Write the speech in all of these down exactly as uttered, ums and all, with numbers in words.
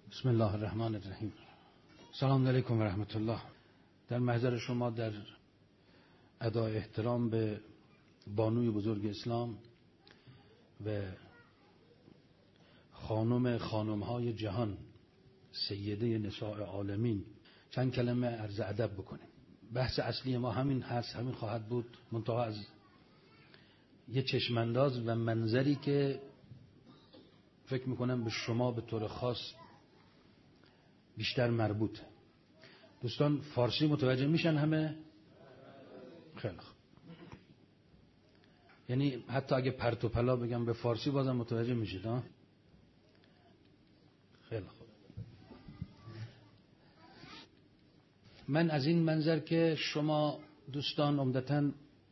بسم الله الرحمن الرحیم. سلام علیکم و رحمت الله. در محضر شما در ادای احترام به بانوی بزرگ اسلام و خانم خانم‌های جهان، سیده نساء عالمین، چند کلمه عرض ادب بکنیم. بحث اصلی ما همین هست، همین خواهد بود، منتها از یه چشمانداز و منظری که فکر میکنم به شما به طور خاص بیشتر مربوطه. دوستان فارسی متوجه میشن همه؟ خیلی خوب. یعنی حتی اگه پرت و پلا بگم به فارسی بازم متوجه میشید ها؟ خیلی خوب. من از این منظر که شما دوستان عمدتاً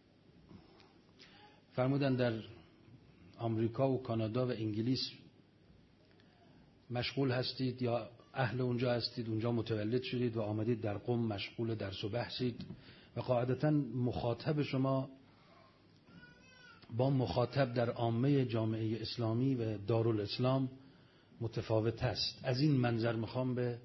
فرمودن در آمریکا و کانادا و انگلیس مشغول هستید یا اهل اونجا هستید، اونجا متولد شدید و آمدید در قم مشغول درس و بحثید و قاعدتاً مخاطب شما با مخاطب در عامه جامعه اسلامی و دارالاسلام متفاوت است. از این منظر میخوام به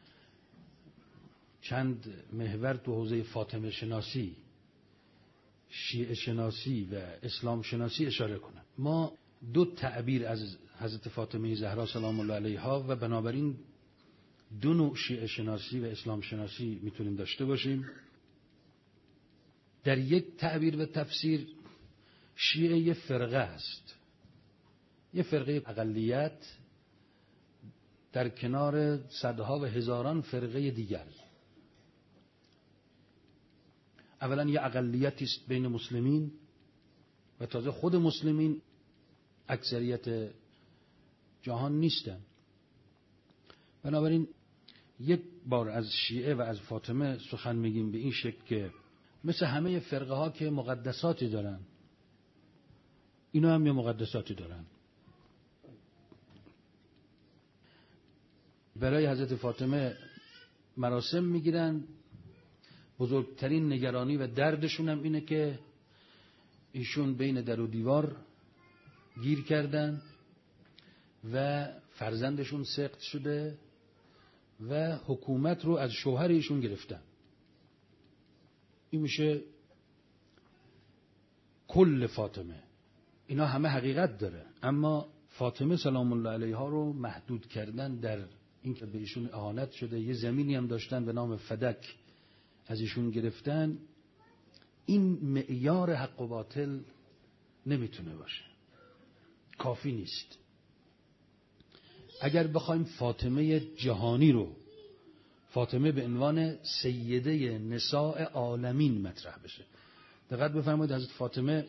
چند محور تو حوزه فاطمه شناسی، شیعه شناسی و اسلام شناسی اشاره کنم. ما دو تعبیر از حضرت فاطمه زهرا سلام الله علیها و بنابراین دو نوع شیعه شناسی و اسلام شناسی میتونیم داشته باشیم. در یک تعبیر و تفسیر شیعه یه فرقه است، یه فرقه اقلیت در کنار صدها و هزاران فرقه دیگر. اولا یه اقلیتی است بین مسلمین و تازه خود مسلمین اکثریت جهان نیستن. بنابراین یک بار از شیعه و از فاطمه سخن میگیم به این شکل که مثل همه فرقه ها که مقدساتی دارن، اینا هم یه مقدساتی دارن. برای حضرت فاطمه مراسم میگیرن، بزرگترین نگرانی و دردشون هم اینه که ایشون بین در و دیوار گیر کردن و فرزندشون سقط شده و حکومت رو از شوهر ایشون گرفتن. این میشه کل فاطمه. اینا همه حقیقت داره، اما فاطمه سلام الله علیها رو محدود کردن در این که به ایشون اهانت شده، یه زمینی هم داشتن به نام فدک از ایشون گرفتن. این معیار حق و باطل نمیتونه باشه، کافی نیست. اگر بخوایم فاطمه جهانی رو، فاطمه به عنوان سیده نساء عالمین مطرح بشه، دقت بفرمایید حضرت فاطمه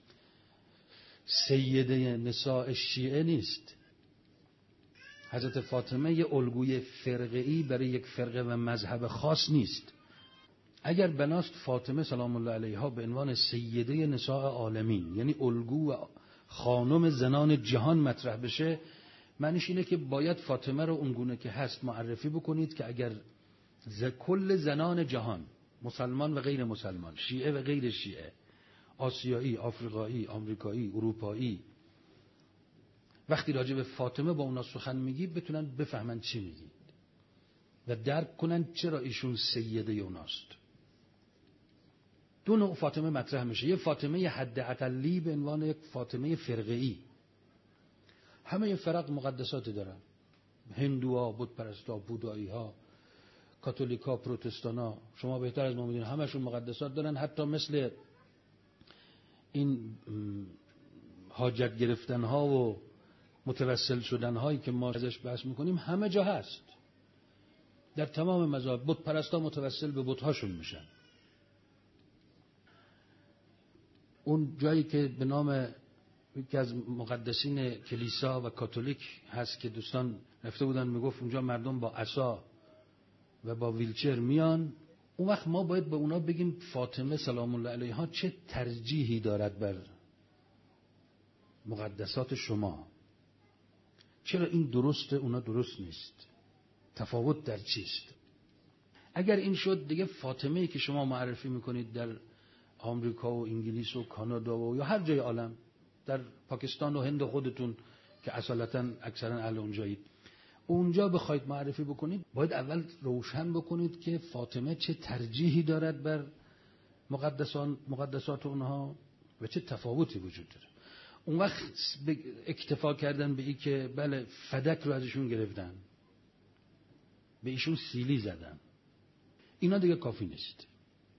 سیده نساء شیعه نیست. حضرت فاطمه یه الگوی فرقه‌ای برای یک فرقه و مذهب خاص نیست. اگر بناست فاطمه سلام الله علیها به عنوان سیده نساء عالمین، یعنی الگو و خانم زنان جهان مطرح بشه، معنیش اینه که باید فاطمه رو اونگونه که هست معرفی بکنید که اگر ز کل زنان جهان، مسلمان و غیر مسلمان، شیعه و غیر شیعه، آسیایی، آفریقایی، آمریکایی، اروپایی، وقتی راجع به فاطمه با اونا سخن میگی بتونن بفهمن چی میگید و درک کنن چرا ایشون سیده اوناست. دو نوع فاطمه مطرح میشه. یه فاطمه حد اقلی به عنوان یک فاطمه فرقه‌ای. همه فرق مقدساتی دارن، هندوها، بت پرستا، بودایی ها، کاتولیکا، پروتستانا، شما بهتر از ما میدونید همشون مقدسات دارن. حتی مثل این حاجت گرفتن ها و متوسل شدن هایی که ما ازش بحث میکنیم همه جا هست. در تمام مذاهب بت پرستا متوسل به بت هاشون میشن. اون جایی که به نام یکی از مقدسین کلیسا و کاتولیک هست که دوستان رفته بودن میگفت اونجا مردم با عصا و با ویلچر میان، اون وقت ما باید به اونا بگیم فاطمه سلام الله علیها چه ترجیحی دارد بر مقدسات شما؟ چرا این درسته اونا درست نیست؟ تفاوت در چیست؟ اگر این شد دیگه فاطمه‌ای که شما معرفی میکنید در آمریکا و انگلیس و کانادا و یا هر جای عالم، در پاکستان و هند خودتون که اصالتا اکثرا اهل اونجایید، اونجا بخواید معرفی بکنید باید اول روشن بکنید که فاطمه چه ترجیحی دارد بر مقدسان مقدسات اونها و چه تفاوتی وجود داره. اون وقت اکتفا کردن به این که بله فدک رو ازشون گرفتن، به ایشون سیلی زدن، اینا دیگه کافی نیست.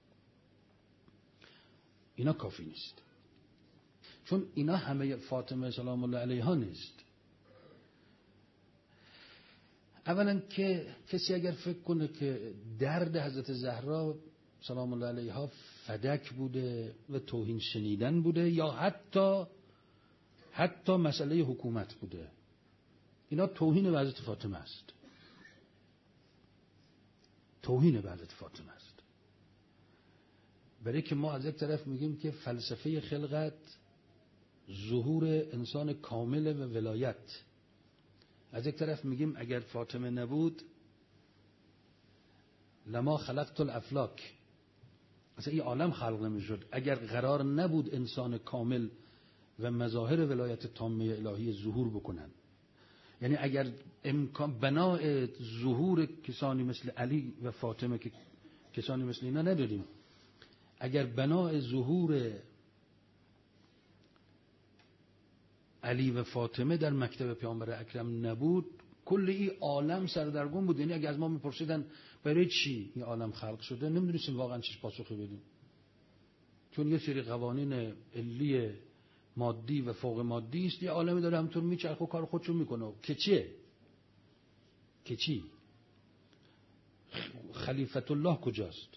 اینا کافی نیست، چون اینا همه فاطمه سلام الله علیها نیست. اولا که کسی اگر فکر کنه که درد حضرت زهرا سلام الله علیها فدک بوده و توهین شنیدن بوده یا حتی حتی مسئله حکومت بوده، اینا توهین به حضرت فاطمه است. توهین به حضرت فاطمه است. برای که ما از یک طرف میگیم که فلسفه خلقت ظهور انسان کامل و ولایت، از یک طرف میگیم اگر فاطمه نبود لما خلقت الافلاک، اصلا این عالم خلق نمیشد. اگر قرار نبود انسان کامل و مظاهر ولایت تامه الهی ظهور بکنن، یعنی اگر امکان بنای ظهور کسانی مثل علی و فاطمه که کسانی مثل اینا نداریم، اگر بنای ظهور علی و فاطمه در مکتب پیامبر اکرم نبود، کل این عالم سردرگم بود. یعنی اگر از ما میپرسیدن برای چی این عالم خلق شده، نمیدونستیم واقعا چیش پاسخی بدیم، چون یه سری قوانین علی مادی و فوق مادی است، یه عالمی داره همونطور میچرخه و کار خودشو میکنه. که چیه؟ که چی؟ خلیفت الله کجاست؟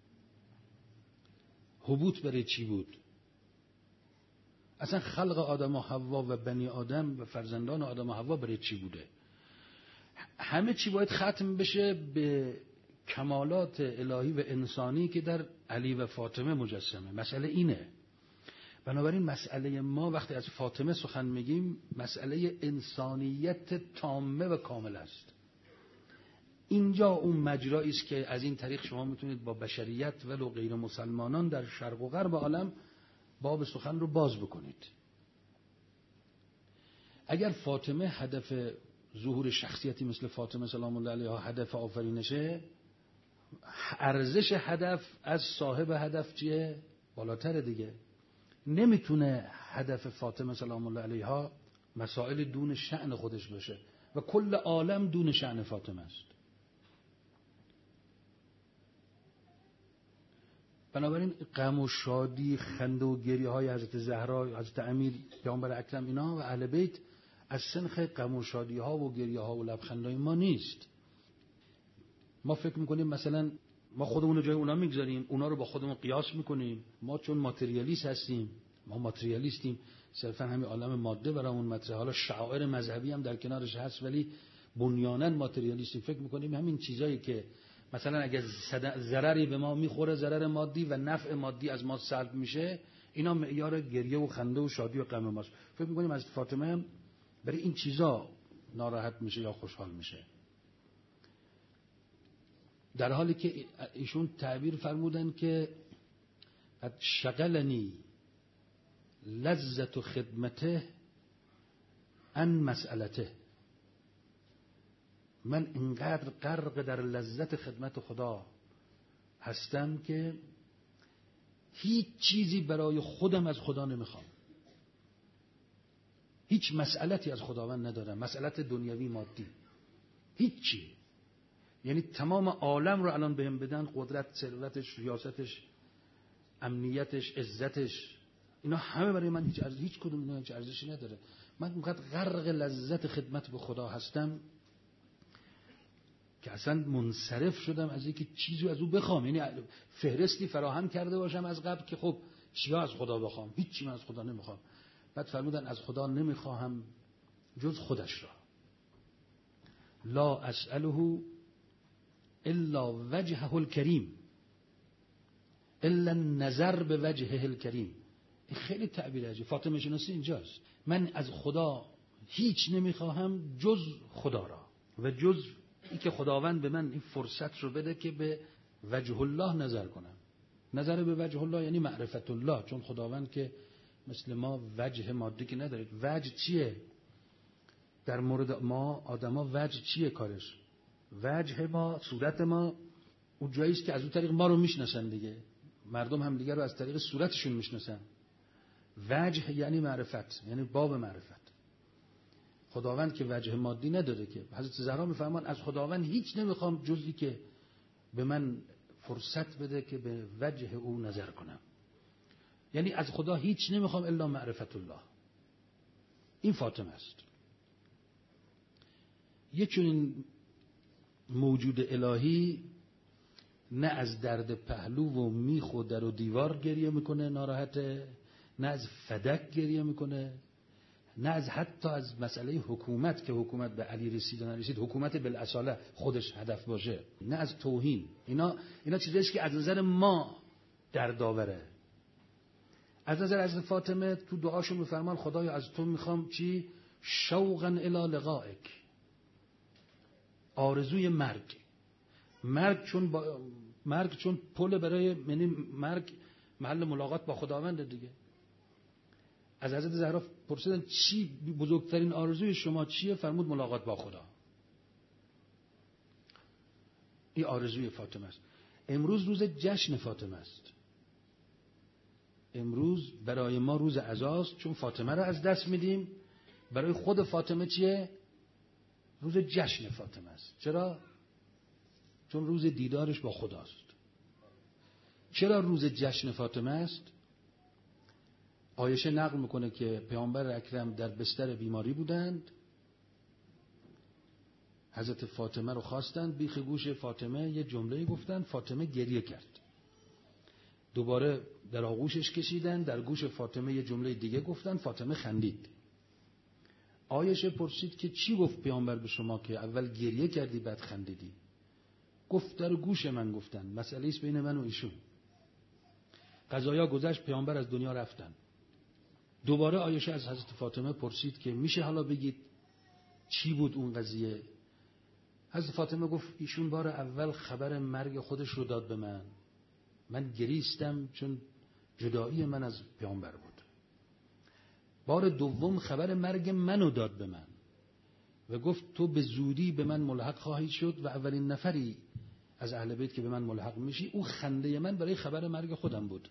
حبوط برای چی بود؟ اصلا خلق آدم و حوا و بنی آدم و فرزندان آدم و حوا برای چی بوده؟ همه چی باید ختم بشه به کمالات الهی و انسانی که در علی و فاطمه مجسمه. مسئله اینه. بنابراین مسئله ما وقتی از فاطمه سخن میگیم مسئله انسانیت تامه و کامل است. اینجا اون مجرایی است که از این طریق شما میتونید با بشریت ولو غیر مسلمانان در شرق و غرب عالم باب سخن رو باز بکنید. اگر فاطمه هدف ظهور شخصیتی مثل فاطمه سلام الله علیها هدف آفرینشه، ارزش هدف از صاحب هدف چیه؟ بالاتر دیگه. نمیتونه هدف فاطمه سلام الله علیها مسائل دون شأن خودش باشه و کل عالم دون شأن فاطمه است. بنابراین غم و شادی، خنده و گریه های حضرت زهرا، حضرت امیر، پیامبر اکرم اینا و اهل بیت از سنخ غم و شادی ها و گریه ها و لبخندهای ما نیست. ما فکر میکنیم مثلا ما خودمون رو جای اونا میگذاریم، اونا رو با خودمون قیاس میکنیم. ما چون ماتریالیست هستیم، ما ماتریالیستیم، صرفا همین عالم ماده برامون مطرحه. حالا شعائر مذهبی هم در کنارش هست، ولی بنیاناً ماتریالیستیم. فکر میکنیم همین چیزایی که مثلا اگه ضرری به ما میخوره، ضرر مادی و نفع مادی از ما سلب میشه، اینا معیار گریه و خنده و شادی و غم ماست. فکر میکنیم از فاطمه هم برای این چیزا ناراحت میشه یا خوشحال میشه، در حالی که ایشون تعبیر فرمودن که قد شغلنی لذت خدمته عن مسئلته. من اینقدر غرق در لذت خدمت خدا هستم که هیچ چیزی برای خودم از خدا نمیخوام، هیچ مسئلتی از خداوند ندارم، مسئلت دنیوی مادی هیچی. یعنی تمام عالم رو الان بهم بدن، قدرت، ثروتش، ریاستش، امنیتش، عزتش، اینا همه برای من هیچ ارزش، هیچ کدوم اینا هیچ ارزشی نداره. من اونقدر غرق لذت خدمت به خدا هستم که اصلا منصرف شدم از اینکه چیزی از او بخوام. یعنی فهرستی فراهم کرده باشم از قبل که خب چیا از خدا بخوام، هیچی من از خدا نمیخوام. بعد فرمودن از خدا نمیخواهم جز خودش را. لا اسأله الا وجهه الکریم الا النظر به وجهه الکریم. این خیلی تعبیر عجیبه. فاطمه شناسی اینجاست. من از خدا هیچ نمیخواهم جز خدا را و جز این که خداوند به من این فرصت رو بده که به وجه الله نظر کنم. نظر به وجه الله یعنی معرفت الله، چون خداوند که مثل ما وجه مادی که ندارید. وجه چیه؟ در مورد ما آدما وجه چیه کارش؟ وجه ما، صورت ما، اون جایی است که از اون طریق ما رو میشناسن دیگه. مردم هم دیگه رو از طریق صورتشون میشناسن. وجه یعنی معرفت، یعنی باب معرفت. خداوند که وجه مادی نداره که. حضرت زهرا میفرمان از خداوند هیچ نمیخوام جزی که به من فرصت بده که به وجه او نظر کنم. یعنی از خدا هیچ نمیخوام الا معرفت الله. این فاطمه است. یه چنین موجود الهی نه از درد پهلو و میخ و در و دیوار گریه میکنه ناراحته، نه از فدک گریه میکنه، نه از حتی از مسئله حکومت که حکومت به علی رسید و نرسید، حکومت بالاصاله خودش هدف باشه، نه از توهین. اینا اینا چیزاییست که از نظر ما دردآوره. از نظر از فاطمه تو دعاشون میفرمان خدایا از تو میخوام چی؟ شوقا الی لقائک، آرزوی مرگ. مرگ چون با... مرگ چون پل برای، یعنی مرگ محل ملاقات با خداوند دیگه. از حضرت زهرا پرسیدن چی بزرگترین آرزوی شما چیه؟ فرمود ملاقات با خدا. این آرزوی فاطمه است. امروز روز جشن فاطمه است. امروز برای ما روز عزاست چون فاطمه رو از دست میدیم. برای خود فاطمه چیه؟ روز جشن فاطمه است. چرا؟ چون روز دیدارش با خداست. چرا روز جشن فاطمه است؟ عایشه نقل میکنه که پیامبر اکرم در بستر بیماری بودند، حضرت فاطمه رو خواستند، بیخ گوش فاطمه یه جمله گفتن، فاطمه گریه کرد. دوباره در آغوشش کشیدن، در گوش فاطمه یه جمله دیگه گفتن، فاطمه خندید. عایشه پرسید که چی گفت پیامبر به شما که اول گریه کردی بعد خندیدی؟ گفت در گوش من گفتن، مسئله ایست بین من و ایشون. قضایا گذشت، پیامبر از دنیا رفتن. دوباره عایشه از حضرت فاطمه پرسید که میشه حالا بگید چی بود اون قضیه؟ حضرت فاطمه گفت ایشون بار اول خبر مرگ خودش رو داد به من، من گریستم چون جدایی من از پیامبر بود. بار دوم خبر مرگ منو داد به من و گفت تو به زودی به من ملحق خواهی شد و اولین نفری از اهل بیت که به من ملحق میشی. او خنده من برای خبر مرگ خودم بود.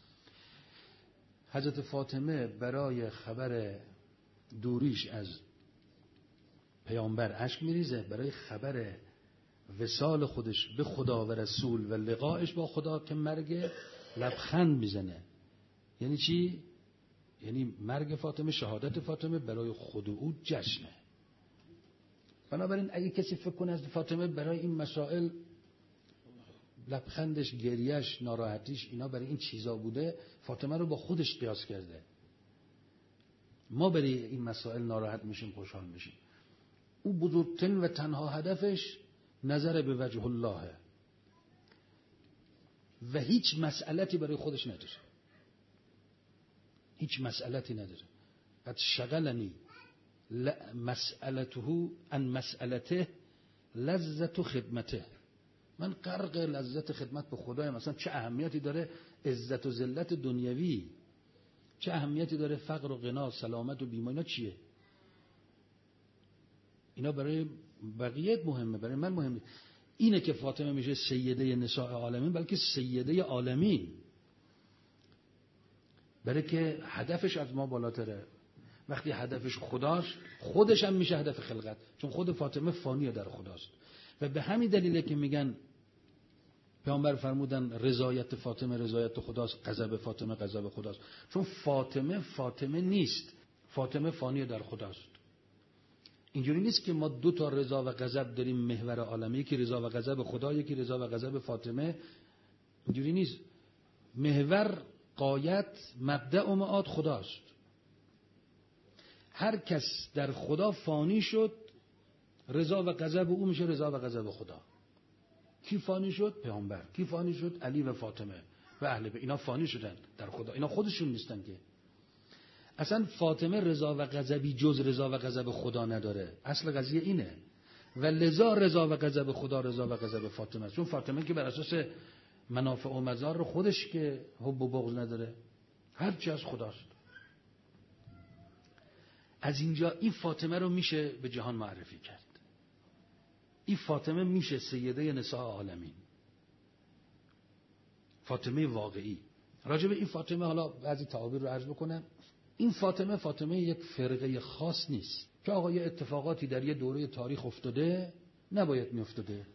حضرت فاطمه برای خبر دوریش از پیامبر اشک میریزه، برای خبر وصال خودش به خدا و رسول و لقایش با خدا که مرگ لبخند میزنه. یعنی چی؟ یعنی مرگ فاطمه، شهادت فاطمه برای خود او جشنه. بنابراین اگه کسی فکر کنه از فاطمه برای این مسائل لبخندش، گریهش، ناراحتیش اینا برای این چیزا بوده، فاطمه رو با خودش قیاس کرده. ما برای این مسائل ناراحت میشیم، خوشحال میشیم. او بزرگترین و تنها هدفش نظر به وجه الله و هیچ مسئلتی برای خودش نداره. هیچ مسئلتی نداره. قد شغلنی مسئلته ان مسئلته لذت خدمته. من غرق لذت خدمت به خدایم. مثلا چه اهمیتی داره عزت و ذلت دنیوی؟ چه اهمیتی داره فقر و غنا، سلامت و بیماری؟ اینا چیه؟ اینا برای بقیه مهمه، برای من مهمه. اینه که فاطمه میشه سیده نساء عالمین، بلکه سیده عالمین، برای که هدفش از ما بالاتره. وقتی هدفش خداست، خودش هم میشه هدف خلقت، چون خود فاطمه فانیه در خداست. و به همین دلیله که میگن پیامبر فرمودن رضایت فاطمه رضایت خداست، غضب فاطمه غضب خداست. چون فاطمه فاطمه نیست، فاطمه فانیه در خداست. اینجوری نیست که ما دو تا رضا و غضب داریم محور عالمی، یکی رضا و غضب خدا، یکی رضا و غضب فاطمه. اینجوری نیست. محور، غایت، مبدأ و معاد خداست. هر کس در خدا فانی شد، رضا و غضب او میشه رضا و غضب خدا. کی فانی شد؟ پیامبر. کی فانی شد؟ علی و فاطمه و اهل بیت. اینا فانی شدن در خدا. اینا خودشون نیستن که. اصلا فاطمه رضا و غضبی جز رضا و غضب خدا نداره. اصل قضیه اینه. و لذا رضا و غضب خدا رضا و غضب فاطمه است. چون فاطمه که بر اساس منافع و مضار خودش که حب و بغض نداره، هر چی از خداست. از اینجا این فاطمه رو میشه به جهان معرفی کرد. این فاطمه میشه سیده نساء عالمین، فاطمه واقعی. راجع به این فاطمه حالا بعضی تعابیر رو عرض بکنم. این فاطمه فاطمه یک فرقه خاص نیست که آقا یه اتفاقاتی در یه دوره تاریخ افتاده نباید میافتاده،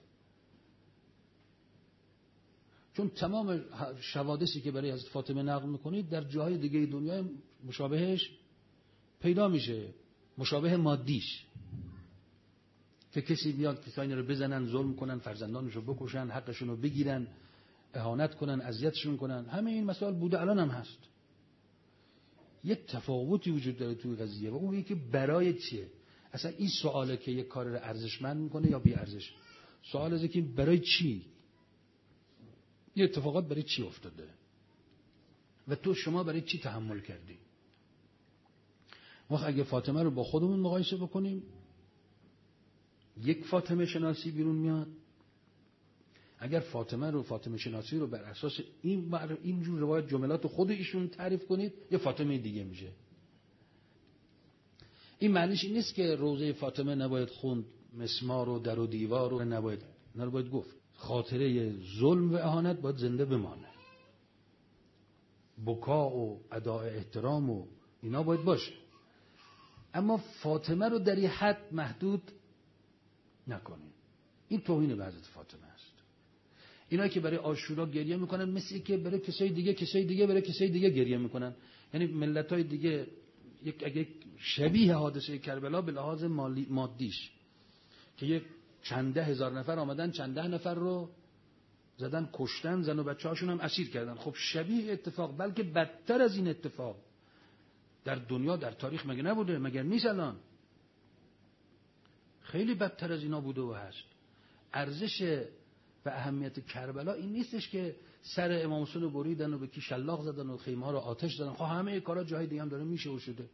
چون تمام شوادثی که برای حضرت فاطمه نقل میکنید در جاهای دیگه دنیا مشابهش پیدا میشه، مشابه مادیش، که کسی بیاد کسانی رو بزنن، ظلم کنن، فرزندانش رو بکشن، حقشون رو بگیرن، اهانت کنن، اذیتشون کنن. همه این مسائل بوده، الان هم هست. یک تفاوتی وجود داره توی قضیه و اون یکی که برای چیه؟ اصلا این سواله که یک کار رو ارزشمند میکنه یا بی ارزش. سوال از که برای چی؟ یه اتفاقات برای چی افتاده و تو شما برای چی تحمل کردی؟ وقت اگه فاطمه رو با خودمون مقایسه بکنیم، یک فاطمه شناسی بیرون میاد. اگر فاطمه رو فاطمه شناسی رو بر اساس این اینجور روایت جملات خود ایشون تعریف کنید، یه فاطمه دیگه میشه. این معنیش این نیست که روضه فاطمه نباید خوند، مسمار و در و دیوار رو نباید نباید گفت. خاطره ظلم و اهانت باید زنده بمانه. بکا و اداء احترام و اینا باید باشه، اما فاطمه رو در این حد محدود نکنید. این توهین به حضرت فاطمه است. اینا که برای عاشورا گریه میکنن مثل که برای کسای دیگه کسای دیگه برای کسای دیگه گریه میکنن. یعنی ملت‌های دیگه یک اگه شبیه حادثه کربلا به لحاظ مالی مادیش که یک چند ده هزار نفر آمدن، چند ده نفر رو زدن، کشتن، زن و بچه‌هاشون هم اسیر کردن. خب شبیه اتفاق، بلکه بدتر از این اتفاق در دنیا در تاریخ مگه نبوده؟ مگر نیست الان؟ خیلی بدتر از اینا بوده و هست. ارزش و اهمیت کربلا این نیستش که سر امام حسین رو بریدن و به کی شلاق زدن و خیمه ها رو آتش زدن. خب همه کارا جای دیگه هم داره میشه و شده.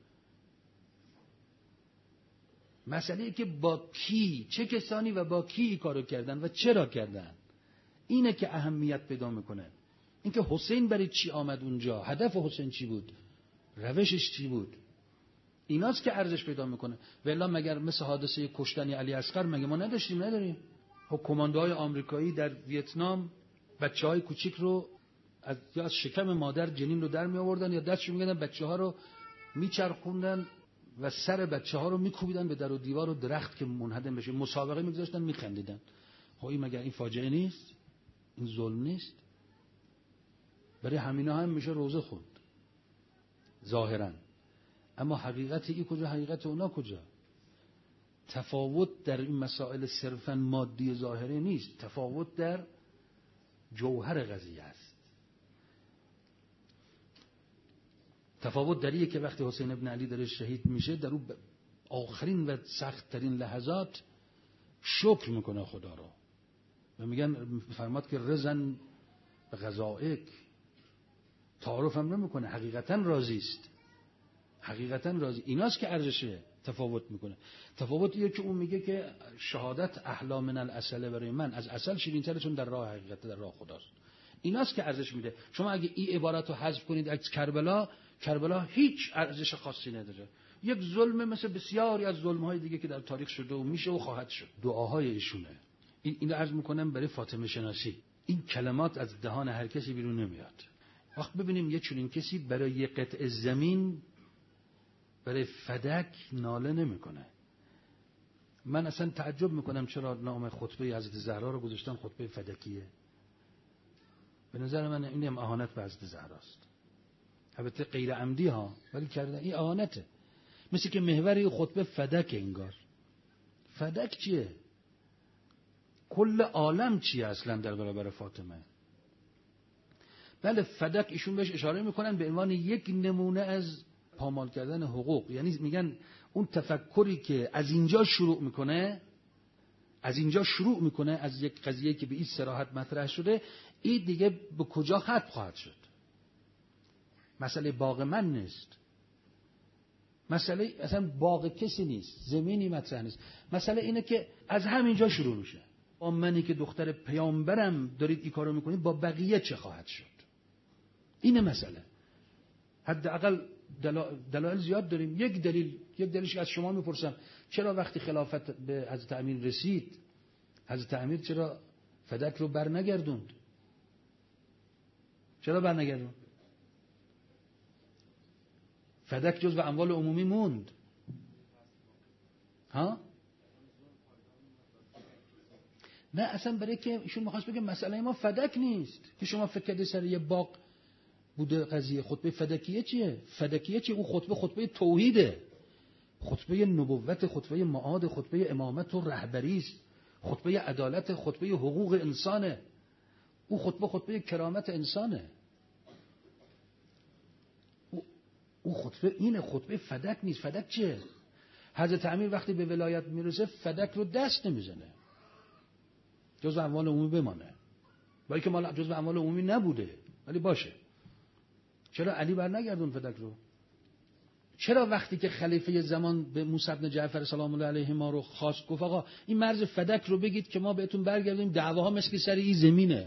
مسئله ای که با کی، چه کسانی و با کی کارو کردن و چرا کردن، اینه که اهمیت پیدا میکنه. اینکه حسین برای چی آمد اونجا، هدف حسین چی بود، روشش چی بود، ایناست که ارزش پیدا میکنه. والا مگر مثل حادثه کشتن علی اصغر مگه ما نداشتیم؟ نداریم. خب کماندوهای آمریکایی در ویتنام بچهای کوچیک رو از یا از شکم مادر جنین رو در می آوردن یا دستشون میگردن بچه‌ها رو میچرخوندن و سر بچه‌ها رو میکوبیدن به در و دیوار و درخت که منهدم بشه، مسابقه میگذاشتن، میخندیدن. خب این مگر این فاجعه نیست؟ این ظلم نیست؟ برای همینا هم میشه روزه خوند ظاهرا، اما حقیقت این کجا، حقیقت اونا کجا؟ تفاوت در این مسائل صرفا مادی ظاهره نیست، تفاوت در جوهر قضیه است. تفاوت در اینه که وقتی حسین ابن علی داره شهید میشه، در اون آخرین و سخت ترین لحظات شکر میکنه خدا رو و میگن فرماد که رزن به غذائک، تعارف هم نمیکنه، حقیقتا راضی است، حقیقتا راضی. ایناست که ارزشه تفاوت میکنه. تفاوتیه که اون میگه که شهادت احلی من العسل، برای من از عسل شیرین‌تره چون در راه حقیقت، در راه خداست. ایناست که ارزش میده. شما اگه این عبارت رو حذف کنید از کربلا، کربلا هیچ ارزش خاصی نداره. یک ظلم مثل بسیاری از ظلم‌های دیگه که در تاریخ شده و میشه و خواهد شد. دعاهای ایشونه. این اینو عرض میکنم برای فاطمه شناسی. این کلمات از دهان هر کسی بیرون نمیاد. وقت ببینیم یه چنین کسی برای یه قطعه زمین، برای فدک ناله نمیکنه. من اصلا تعجب میکنم چرا نام خطبه حضرت زهرا رو گذاشتن خطبه فدکیه. به نظر من این هم اهانت به حضرت زهراست. البته غیر عمدی ها، ولی کردن این اهانته. مثل که محور خطبه فدک انگار. فدک چیه؟ کل عالم چیه اصلا در برابر فاطمه؟ بله فدک ایشون بهش اشاره میکنن به عنوان یک نمونه از پامال کردن حقوق. یعنی میگن اون تفکری که از اینجا شروع میکنه، از اینجا شروع میکنه از یک قضیه که به این صراحت مطرح شده، این دیگه به کجا ختم خواهد شد. مسئله باغ من نیست، مسئله اصلا باغ کسی نیست، زمینی مطرح نیست. مسئله اینه که از همینجا شروع میشه. با منی که دختر پیامبرم دارید این کارو میکنید، با بقیه چه خواهد شد؟ اینه مسئله. حداقل دلایل زیاد داریم. یک دلیل یک دلیلش از شما میپرسم، چرا وقتی خلافت به حضرت امیر رسید، حضرت امیر چرا فدک رو بر نگردوند؟ چرا بر نگردوند؟ فدک جزو اموال عمومی موند. ها؟ نه اصلا برای که ایشون می‌خواست بگه مسئله ما فدک نیست که شما فکر کردید سر یه باغ بوده قضیه. خطبه فدکیه چیه؟ فدکیه چیه؟ اون خطبه خطبه توحیده، خطبه نبوت، خطبه معاد، خطبه امامت و رهبری است، خطبه عدالت، خطبه حقوق انسانه. اون خطبه خطبه کرامت انسانه. اون خطبه اینه، خطبه فدک نیست. فدک چیه؟ حضرت امیر وقتی به ولایت میرسه فدک رو دست نمیزنه، جزو اموال عمومی بمانه، با اینکه مال جزو اموال عمومی نبوده ولی باشه. چرا علی بر نگردون فدک رو؟ چرا وقتی که خلیفه زمان به موسی بن جعفر سلام الله علیه ما رو خواست، گفت آقا این مرز فدک رو بگید که ما بهتون برگردیم، دعواها مثل سر این زمینه،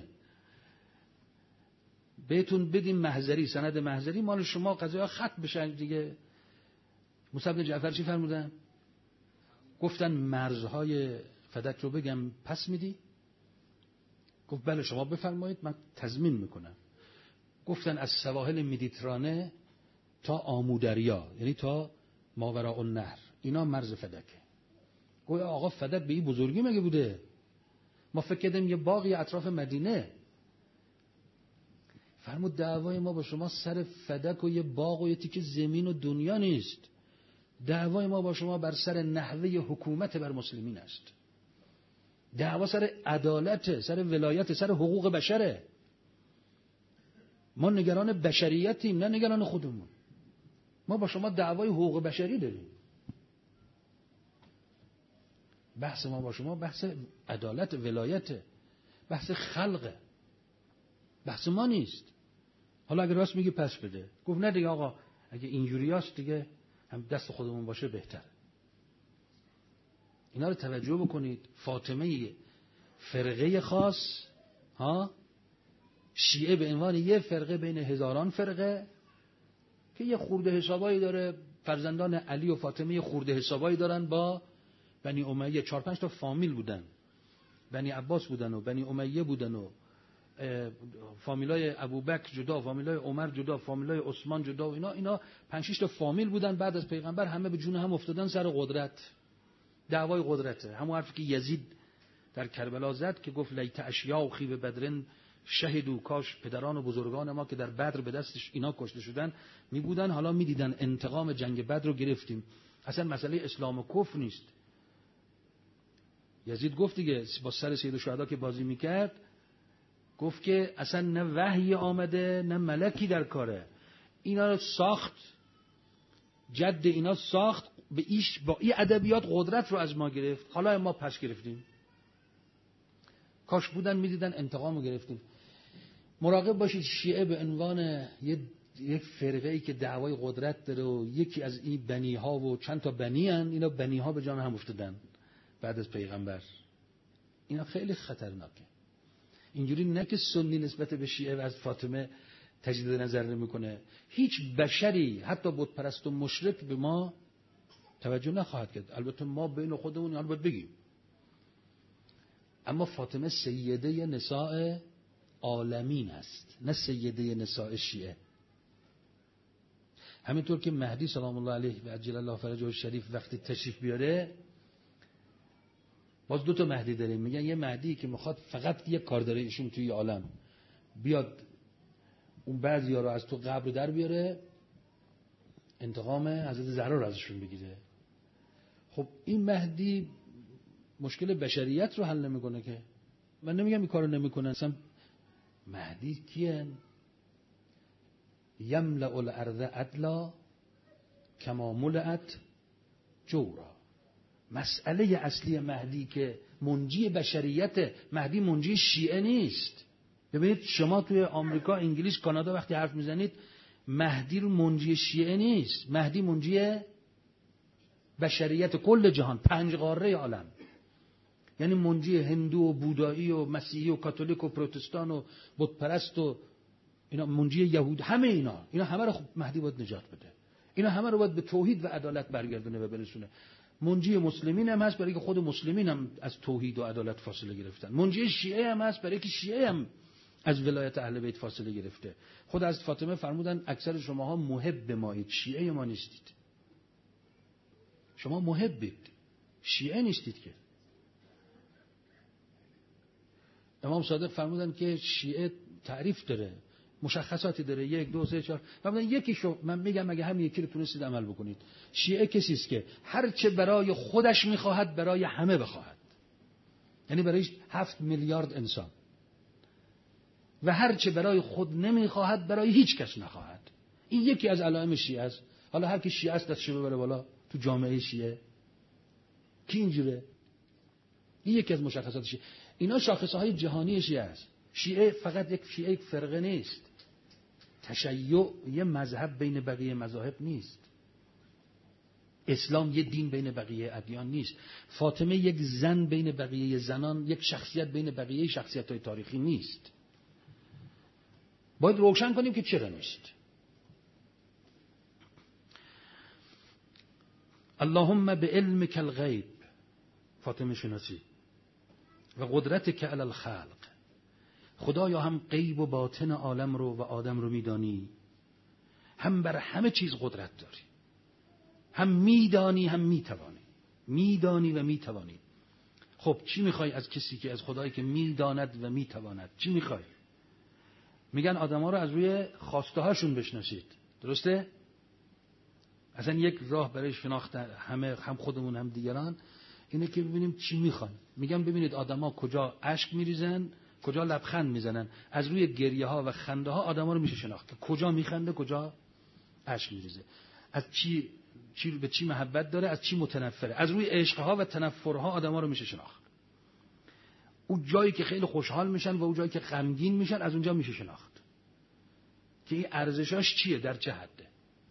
بهتون بدیم محضری، سند محضری مال شما، قضایا ختم بشن دیگه. موسی بن جعفر چی فرمودن؟ گفتن مرزهای فدک رو بگم پس میدی؟ گفت بله شما بفرمایید من تضمین میکنم. گفتن از سواحل مدیترانه تا آمودریا، یعنی تا ماوراء النهر، اینا مرز فدکه. گفت آقا فدک به این بزرگی مگه بوده؟ ما فکر کردیم یه باغی اطراف مدینه. فرمود دعوای ما با شما سر فدک و یه باغ و یه تیکه زمین و دنیا نیست. دعوای ما با شما بر سر نحوه حکومت بر مسلمین است. دعوا سر عدالت، سر ولایت، سر حقوق بشره. ما نگران بشریتیم نه نگران خودمون. ما با شما دعوای حقوق بشری داریم. بحث ما با شما بحث عدالت، ولایت، بحث خلقه. بحث ما نیست. حالا اگر راست میگی پس بده. گفت نه دیگه آقا اگه اینجوریاست دیگه هم دست خودمون باشه بهتره. اینا رو توجه بکنید. فاطمه فرقه خاص، ها، شیعه به عنوان یه فرقه بین هزاران فرقه که یه خورده حسابایی داره. فرزندان علی و فاطمه خورده حسابایی دارن با بنی امیه. چهار پنج تا فامیل بودن، بنی عباس بودن و بنی امیه بودن و فامیلای ابوبکر جدا، فامیلای عمر جدا، فامیلای عثمان جدا و اینا اینا پنج شش تا فامیل بودن. بعد از پیغمبر همه به جون هم افتادن سر قدرت. دعوای قدرته. همون حرفی که یزید در کربلا زد که گفت لیت اشیاخی به بدرن شهدو، کاش پدران و بزرگان ما که در بدر به دستش اینا کشته شدن می بودن، حالا می دیدن انتقام جنگ بدر رو گرفتیم. اصلا مسئله اسلام و کفر نیست. یزید گفت دیگه با سر سید الشهدا که بازی میکرد، گفت که اصلا نه وحی آمده نه ملکی در کاره، اینا رو ساخت، جد اینا ساخت، به ایش با این ادبیات قدرت رو از ما گرفت، حالا ما پس گرفتیم. کاش بودن میدیدن انتقام رو گرفتیم. مراقب باشید شیعه به عنوان یک فرقه‌ای که دعوای قدرت داره و یکی از این بنی ها و چند تا بنی هن، اینا بنی ها به جان هم افتادن بعد از پیغمبر. اینا خیلی خطرناکه. اینجوری نه که سنی نسبت به شیعه و از فاطمه تجدید نظر نمیکنه. هیچ بشری حتی بت پرست و مشرک به ما توجه نخواهد کرد. البته ما بین خودمون اینا رو باید بگیم. اما فاطمه سیده نساء عالمین است، نه سیده نساء شیعه. همینطور که مهدی سلام الله علیه و عجل الله فرجه الشریف وقتی تشریف بیاره، باز دو تا مهدی داریم. میگن یه مهدی که میخواد فقط یه کار داره ایشون توی عالم، بیاد اون بعضیا رو از تو قبر در بیاره، انتقام حضرت زهرا رو ازشون بگیره. خب این مهدی مشکل بشریت رو حل نمیکنه که. من نمیگم این کارو نمیکنن. اصلا مهدی کیه؟ یملأ الارض عدلا کما ملئت جورا. مسئله اصلی مهدی که منجی بشریت، مهدی منجی شیعه نیست. ببینید شما توی آمریکا، انگلیس، کانادا وقتی حرف میزنید، مهدی رو منجی شیعه نیست. مهدی منجی بشریت کل جهان، پنج قاره عالم. یعنی منجی هندو و بودایی و مسیحی و کاتولیک و پروتستان و بت پرست و اینا، منجی یهود، همه اینا اینا همه رو مهدی باید نجات بده. اینا همه رو باید به توحید و عدالت برگردونه و برسونه. منجی مسلمین هم هست برای که خود مسلمین هم از توحید و عدالت فاصله گرفتن. منجی شیعه هم هست برای که شیعه هم از ولایت اهل بیت فاصله گرفته. خود از فاطمه فرمودن اکثر شماها محب مایید، شیعه ما نیستید. شما محبید، شیعه نیستید که. امام صادق فرمودن که شیعه تعریف داره، مشخصاتی داره، یک دو سه چهار. فرمودن یکیشو من میگم اگه همین یکی رو تونستید عمل بکنید. شیعه کسی است که هر چه برای خودش میخواهد برای همه بخواهد، یعنی برای هفت میلیارد انسان، و هر چه برای خود نمیخواهد برای هیچ کس نخواهد. این یکی از علائم شیعه است. حالا هر کی شیعه است دستشو ببره بالا تو جامعه شیعه. کی اینجوره؟ این یکی از مشخصات شیعه. اینا شاخصه های جهانی شیعه است. شیعه فقط یک شیعه یک فرقه نیست. تشیع یه مذهب بین بقیه مذاهب نیست. اسلام یه دین بین بقیه ادیان نیست. فاطمه یک زن بین بقیه زنان، یک شخصیت بین بقیه شخصیت های تاریخی نیست. باید روشن کنیم که چرا نیست. اللهم به علمک الغیب، فاطمه شناسی، و قدرتک علی الخلق، خدایا هم غیب و باطن عالم رو و آدم رو میدانی، هم بر همه چیز قدرت داری، هم میدانی هم میتوانی، میدانی و میتوانی. خب چی میخوای از کسی که از خدایی که میداند و میتواند؟ چی میخوای؟ میگن آدم‌ها رو از روی خواسته هاشون بشناسید. درسته؟ اصلا یک راه برای شناخت همه، هم خودمون هم دیگران، اینه که ببینیم چی میخوان. میگن ببینید آدم‌ها کجا اشک میریزن، کجا لبخند میزنن. از روی گریه ها و خنده ها آدم‌ها رو میشه شناخت. کجا میخنده، کجا اشک میریزه. از چی چی به چی محبت داره، از چی متنفره. از روی عشق‌ها و تنفرها آدم‌ها رو میشه شناخت. اون جایی که خیلی خوشحال میشن و اون جایی که غمگین میشن، از اونجا میشه شناخت که این ارزشاش چیه، در چه حده.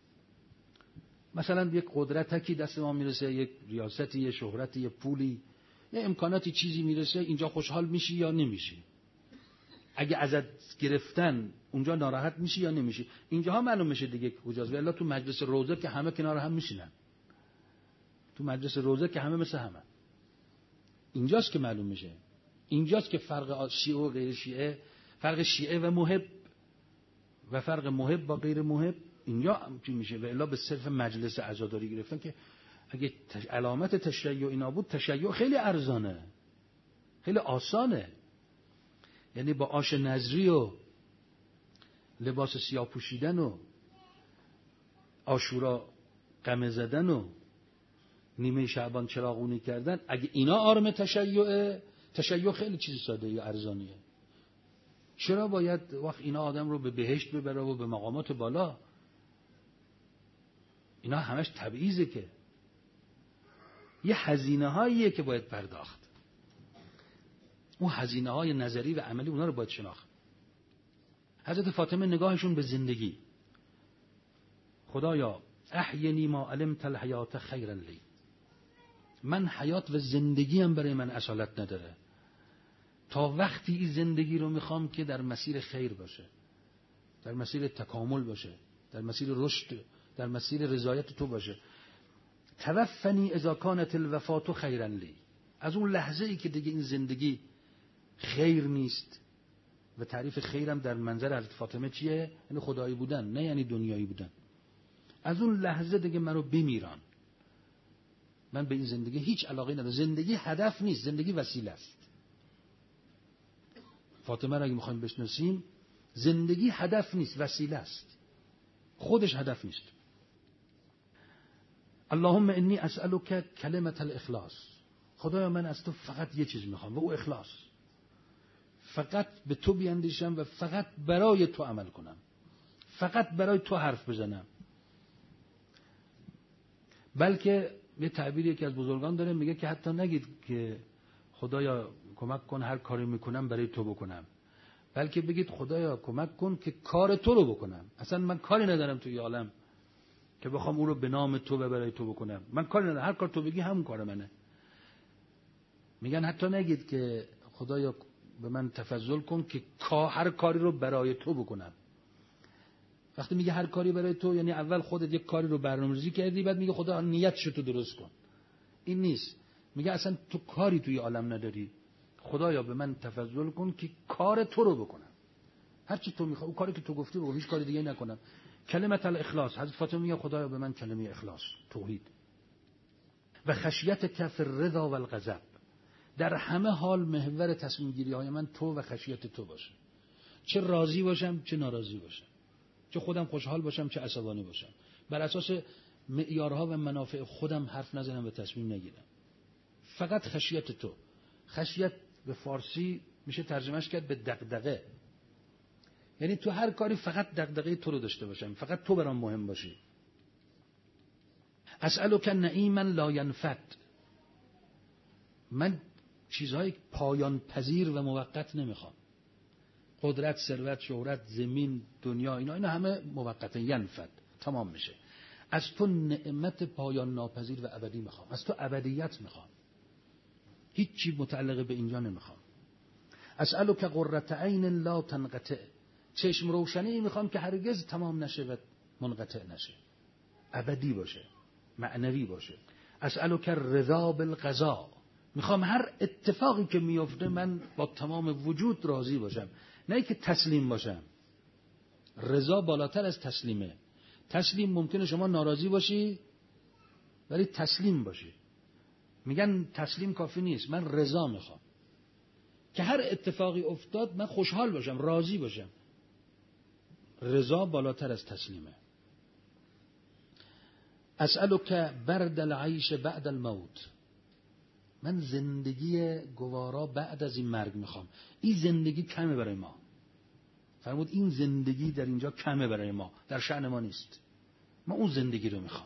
مثلا یک قدرتی دست ما میرسه، یک ریاستی، یک شهرتی، یک پولی، یک امکاناتی، چیزی میرسه، اینجا خوشحال میشی یا نمیشی؟ اگه ازت گرفتن اونجا ناراحت میشی یا نمیشی؟ اینجاها معلوم میشه دیگه کجاست. و الا تو مجلس روضه که همه کنار هم میشینن، تو مجلس روضه که همه مثل همه، اینجاست که معلوم میشه. اینجاست که فرق شیعه و غیر شیعه، فرق شیعه و محب و فرق محب با غیر محب اینجا چی میشه. و الا به صرف مجلس عزاداری گرفتن که اگه علامت تشیع اینا بود، تشیع خیلی ارزانه، خیلی آسانه. یعنی با آش نظری و لباس سیاه پوشیدن و عاشورا قمه زدن و نیمه شعبان چراغونی کردن، اگه اینا آرم تشیعه، تشیع خیلی چیز ساده یا ارزانیه. چرا باید وقت اینا آدم رو به بهشت ببره و به مقامات بالا؟ اینا همش تبعیضه، که یه هزینه هاییه که باید پرداخت. اون هزینه های نظری و عملی اونا رو باید شناخت. حضرت فاطمه نگاهشون به زندگی، خدایا احینی ما علمت الحیات خیرا لی، من حیات و زندگیم برای من اصالت نداره تا وقتی این زندگی رو میخوام که در مسیر خیر باشه، در مسیر تکامل باشه، در مسیر رشد، در مسیر رضایت تو باشه. توفنی اذا کانت الوفات خیرا لی، از اون لحظه ای که دیگه این زندگی خیر نیست، و تعریف خیرم در منظر حضرت فاطمه چیه؟ یعنی خدایی بودن، نه یعنی دنیایی بودن. از اون لحظه دیگه منو بمیران، من به این زندگی هیچ علاقه ندارم. زندگی هدف نیست، زندگی وسیله است. فاطمه را اگه میخوایم بشناسیم، زندگی هدف نیست، وسیله است، خودش هدف نیست. اللهم انی اسألک کلمة الاخلاص، خدایا من از تو فقط یه چیز میخوام و او اخلاص. فقط به تو بیاندیشم و فقط برای تو عمل کنم، فقط برای تو حرف بزنم. بلکه یه تعبیری که از بزرگان داره، میگه که حتی نگید که خدایا کمک کن هر کاری میکنم برای تو بکنم، بلکه بگید خدایا کمک کن که کار تو رو بکنم. اصلا من کاری ندارم توی عالم که بخوام اون رو به نام تو و برای تو بکنم. من کاری ندارم، هر کار تو بگی همون کار منه. میگن حتی نگید که خدایا به من تفضل کن که هر کاری رو برای تو بکنم. وقتی میگه هر کاری برای تو، یعنی اول خودت یک کاری رو برنامه‌ریزی کردی، بعد میگه خدا نیتشو تو درست کن. این نیست. میگه اصلا تو کاری توی عالم نداری، خدایا به من تفضل کن که کار تو رو بکنم، هر چی تو میخوای اون کاری که تو گفتی بگو، هیچ کاری دیگه نکنم. کلمت الاخلاص، حضرت فاطمه میگه خدایا به من کلمه اخلاص، توحید. و خشیت کف الرضا و الغضب، در همه حال محور تصمیم گیری های من تو و خشیت تو باشه، چه راضی باشم چه ناراضی باشم، چه خودم خوشحال باشم چه عصبانی باشم، بر اساس معیارها و منافع خودم حرف نزنم و تصمیم نگیرم. فقط خشیت تو. خشیت به فارسی میشه ترجمهش کرد به دغدغه، یعنی تو هر کاری فقط دغدغه تو رو داشته باشم، فقط تو برام مهم باشی. اسألک نعیما لا ینفد، من چیزهای پایان پذیر و موقت نمیخوام. قدرت، ثروت، شهرت، زمین، دنیا، اینا اینا همه موقته، ینفد، تمام میشه. از تو نعمت پایان ناپذیر و ابدی میخوام، از تو ابدیت میخوام، هیچ چی متعلق به اینجا نمیخوام. اسألک قرة عین لا تنقطع، چشم روشنی میخوام که هرگز تمام نشه و منقطع نشه، ابدی باشه، معنوی باشه. اسألک الرضا بالقضاء، میخوام هر اتفاقی که میفته من با تمام وجود راضی باشم، نه که تسلیم باشم. رضا بالاتر از تسلیمه. تسلیم ممکنه شما ناراضی باشی ولی تسلیم باشی. میگن تسلیم کافی نیست، من رضا میخوام که هر اتفاقی افتاد من خوشحال باشم، راضی باشم. رضا بالاتر از تسلیمه. اسألک برد العیش بعد الموت، من زندگی گوارا بعد از این مرگ میخوام. این زندگی کمه برای ما، فرمود این زندگی در اینجا کمه برای ما، در شأن ما نیست، ما اون زندگی رو میخوام.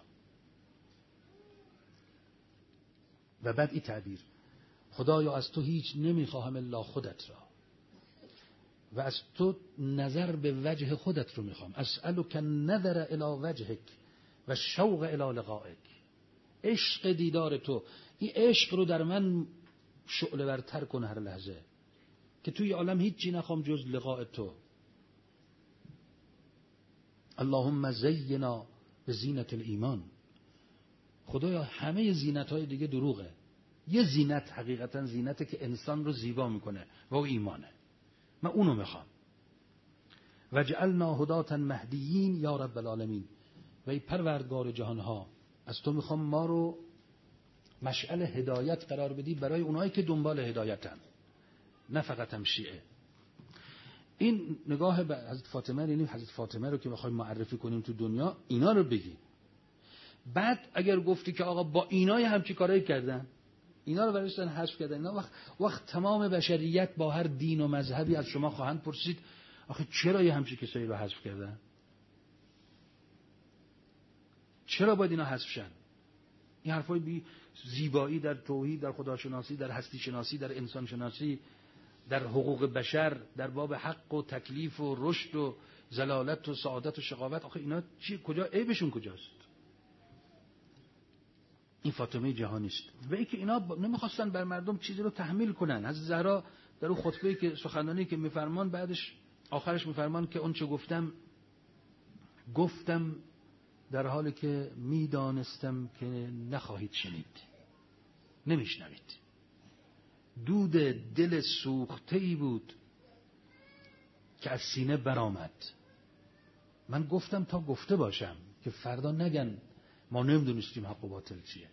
و بعد این تعبیر، خدایا از تو هیچ نمیخواهم الا خودت را، و از تو نظر به وجه خودت رو میخوام. اسألک النظر الی وجهک و شوق الی لقائک، عشق دیدار تو. این عشق رو در من شعله ورتر کن هر لحظه، که توی عالم هیچی نخوام جز لقاء تو. اللهم زینا به زینت الایمان، خدایا همه زینت های دیگه دروغه، یه زینت حقیقتا زینته که انسان رو زیبا میکنه و او ایمانه، من اونو میخوام. وجعلنا هداة مهدیین یا رب العالمین، و ای پروردگار جهانها از تو میخوام ما رو مشعل هدایت قرار بدی برای اونایی که دنبال هدایتن، نه فقط هم شیعه. این نگاه به حضرت فاطمه، یعنی حضرت فاطمه رو که بخوایم معرفی کنیم تو دنیا، اینا رو بگی. بعد اگر گفتی که آقا با اینای هم چی کارایی کردن، اینا رو برایشون حذف کردن، اینا وقت وقت تمام بشریت با هر دین و مذهبی از شما خواهند پرسید آخه چرا یه همچین کسایی رو حذف کردن؟ چرا باید اینا حذف شن؟ این حرفای بی زیبایی در توحید، در خداشناسی، در هستی شناسی، در انسان شناسی، در حقوق بشر، در باب حق و تکلیف و رشد و زلالت و سعادت و شقاوت، آخه اینا چی، کجا عیبشون کجاست؟ این فاطمه جهانی است. و ای که اینا نمیخواستن بر مردم چیزی رو تحمیل کنن. حضرت زهرا در اون خطبه‌ای که سخنرانی که میفرمان، بعدش آخرش میفرمان که اون چه گفتم گفتم در حالی که میدانستم که نخواهید شنید، نمیشنوید. دود دل سوخته‌ای بود که از سینه برآمد. من گفتم تا گفته باشم که فردا نگن ما نمیدونستیم حق و باطل چیه.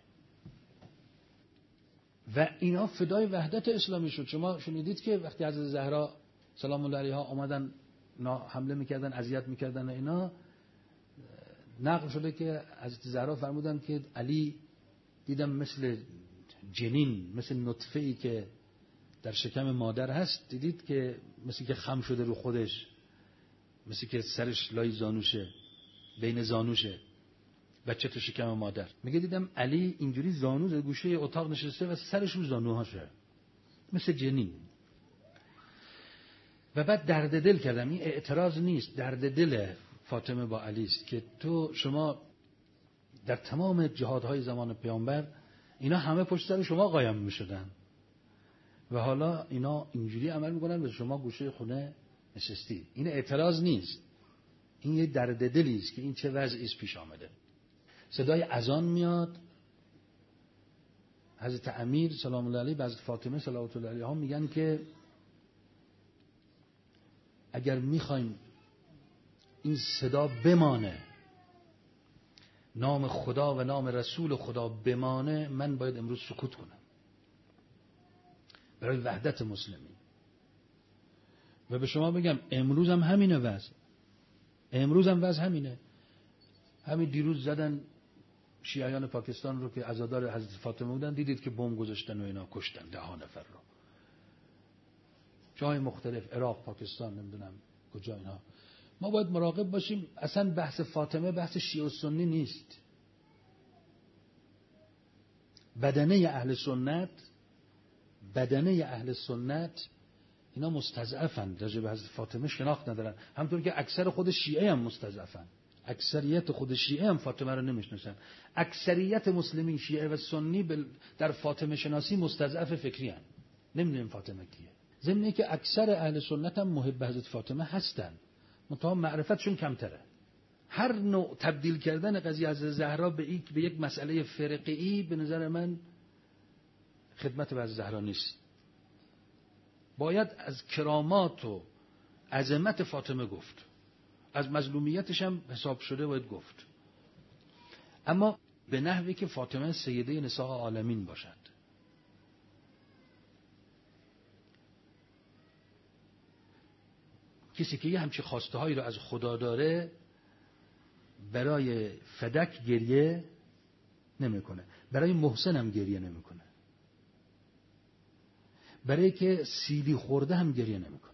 و اینا فدای وحدت اسلامی شد. شما شنیدید که وقتی حضرت زهرا سلام الله علیها آمدن حمله میکردن، اذیت میکردن، اینا نقل شده که حضرت زهرا فرمودن که علی دیدم مثل جنین، مثل نطفه‌ای که در شکم مادر هست، دیدید که مثل که خم شده رو خودش، مثل که سرش لای زانوشه، بین زانوشه، بچه تو شکم مادر. میگه دیدم علی اینجوری زانو در گوشه اتاق نشسته و سرش رو زانوهاشه، مثل جنین. و بعد درد دل کردم، این اعتراض نیست، درد دل فاطمه با علی است که تو شما در تمام جهادهای زمان پیامبر اینا همه پشت سر شما قایم میشدن و حالا اینا اینجوری عمل میکنن و شما گوشه خونه نشستی. این اعتراض نیست، این یه درد دلی است که این چه وضعی است پیش آمده. صدای اذان میاد، حضرت امیر سلام الله علیه و حضرت فاطمه صلوات الله علیها میگن که اگر میخوایم این صدا بمانه، نام خدا و نام رسول خدا بمانه، من باید امروز سکوت کنم برای وحدت مسلمین. و به شما بگم امروز هم همینه وضع، امروز هم وضع همینه. همین دیروز زدن شیعیان پاکستان رو که عزادار حضرت فاطمه بودن، دیدید که بمب گذاشتن و اینا کشتن ده ها نفر رو. جای مختلف، عراق، پاکستان، نمیدونم کجا اینا. ما باید مراقب باشیم. اصلا بحث فاطمه بحث شیعه و سنی نیست. بدنه اهل سنت بدنه اهل سنت اینا مستضعفن، راجع به حضرت فاطمه شناخت ندارن، همونطور که اکثر خود شیعه هم مستضعفن. اکثریت خود شیعه هم فاطمه رو نمیشناسن. اکثریت مسلمین شیعه و سنی در فاطمه شناسی مستضعف فکری هستند، نمیدونیم فاطمه کیه. ضمن که اکثر اهل سنت هم محب حضرت فاطمه هستن، منتها معرفتشون کمتره. هر نوع تبدیل کردن قضیه از زهرا به یک به یک مسئله فرقه‌ای به نظر من خدمت به از زهرا نیست. باید از کرامات و عظمت فاطمه گفت، از مظلومیتش هم حساب شده باید گفت، اما به نحوی که فاطمه سیده نساء عالمین باشد. کسی که یه همچی خواسته هایی رو از خدا داره برای فدک گریه نمیکنه، برای محسن هم گریه نمیکنه، برای که سیلی خورده هم گریه نمیکنه.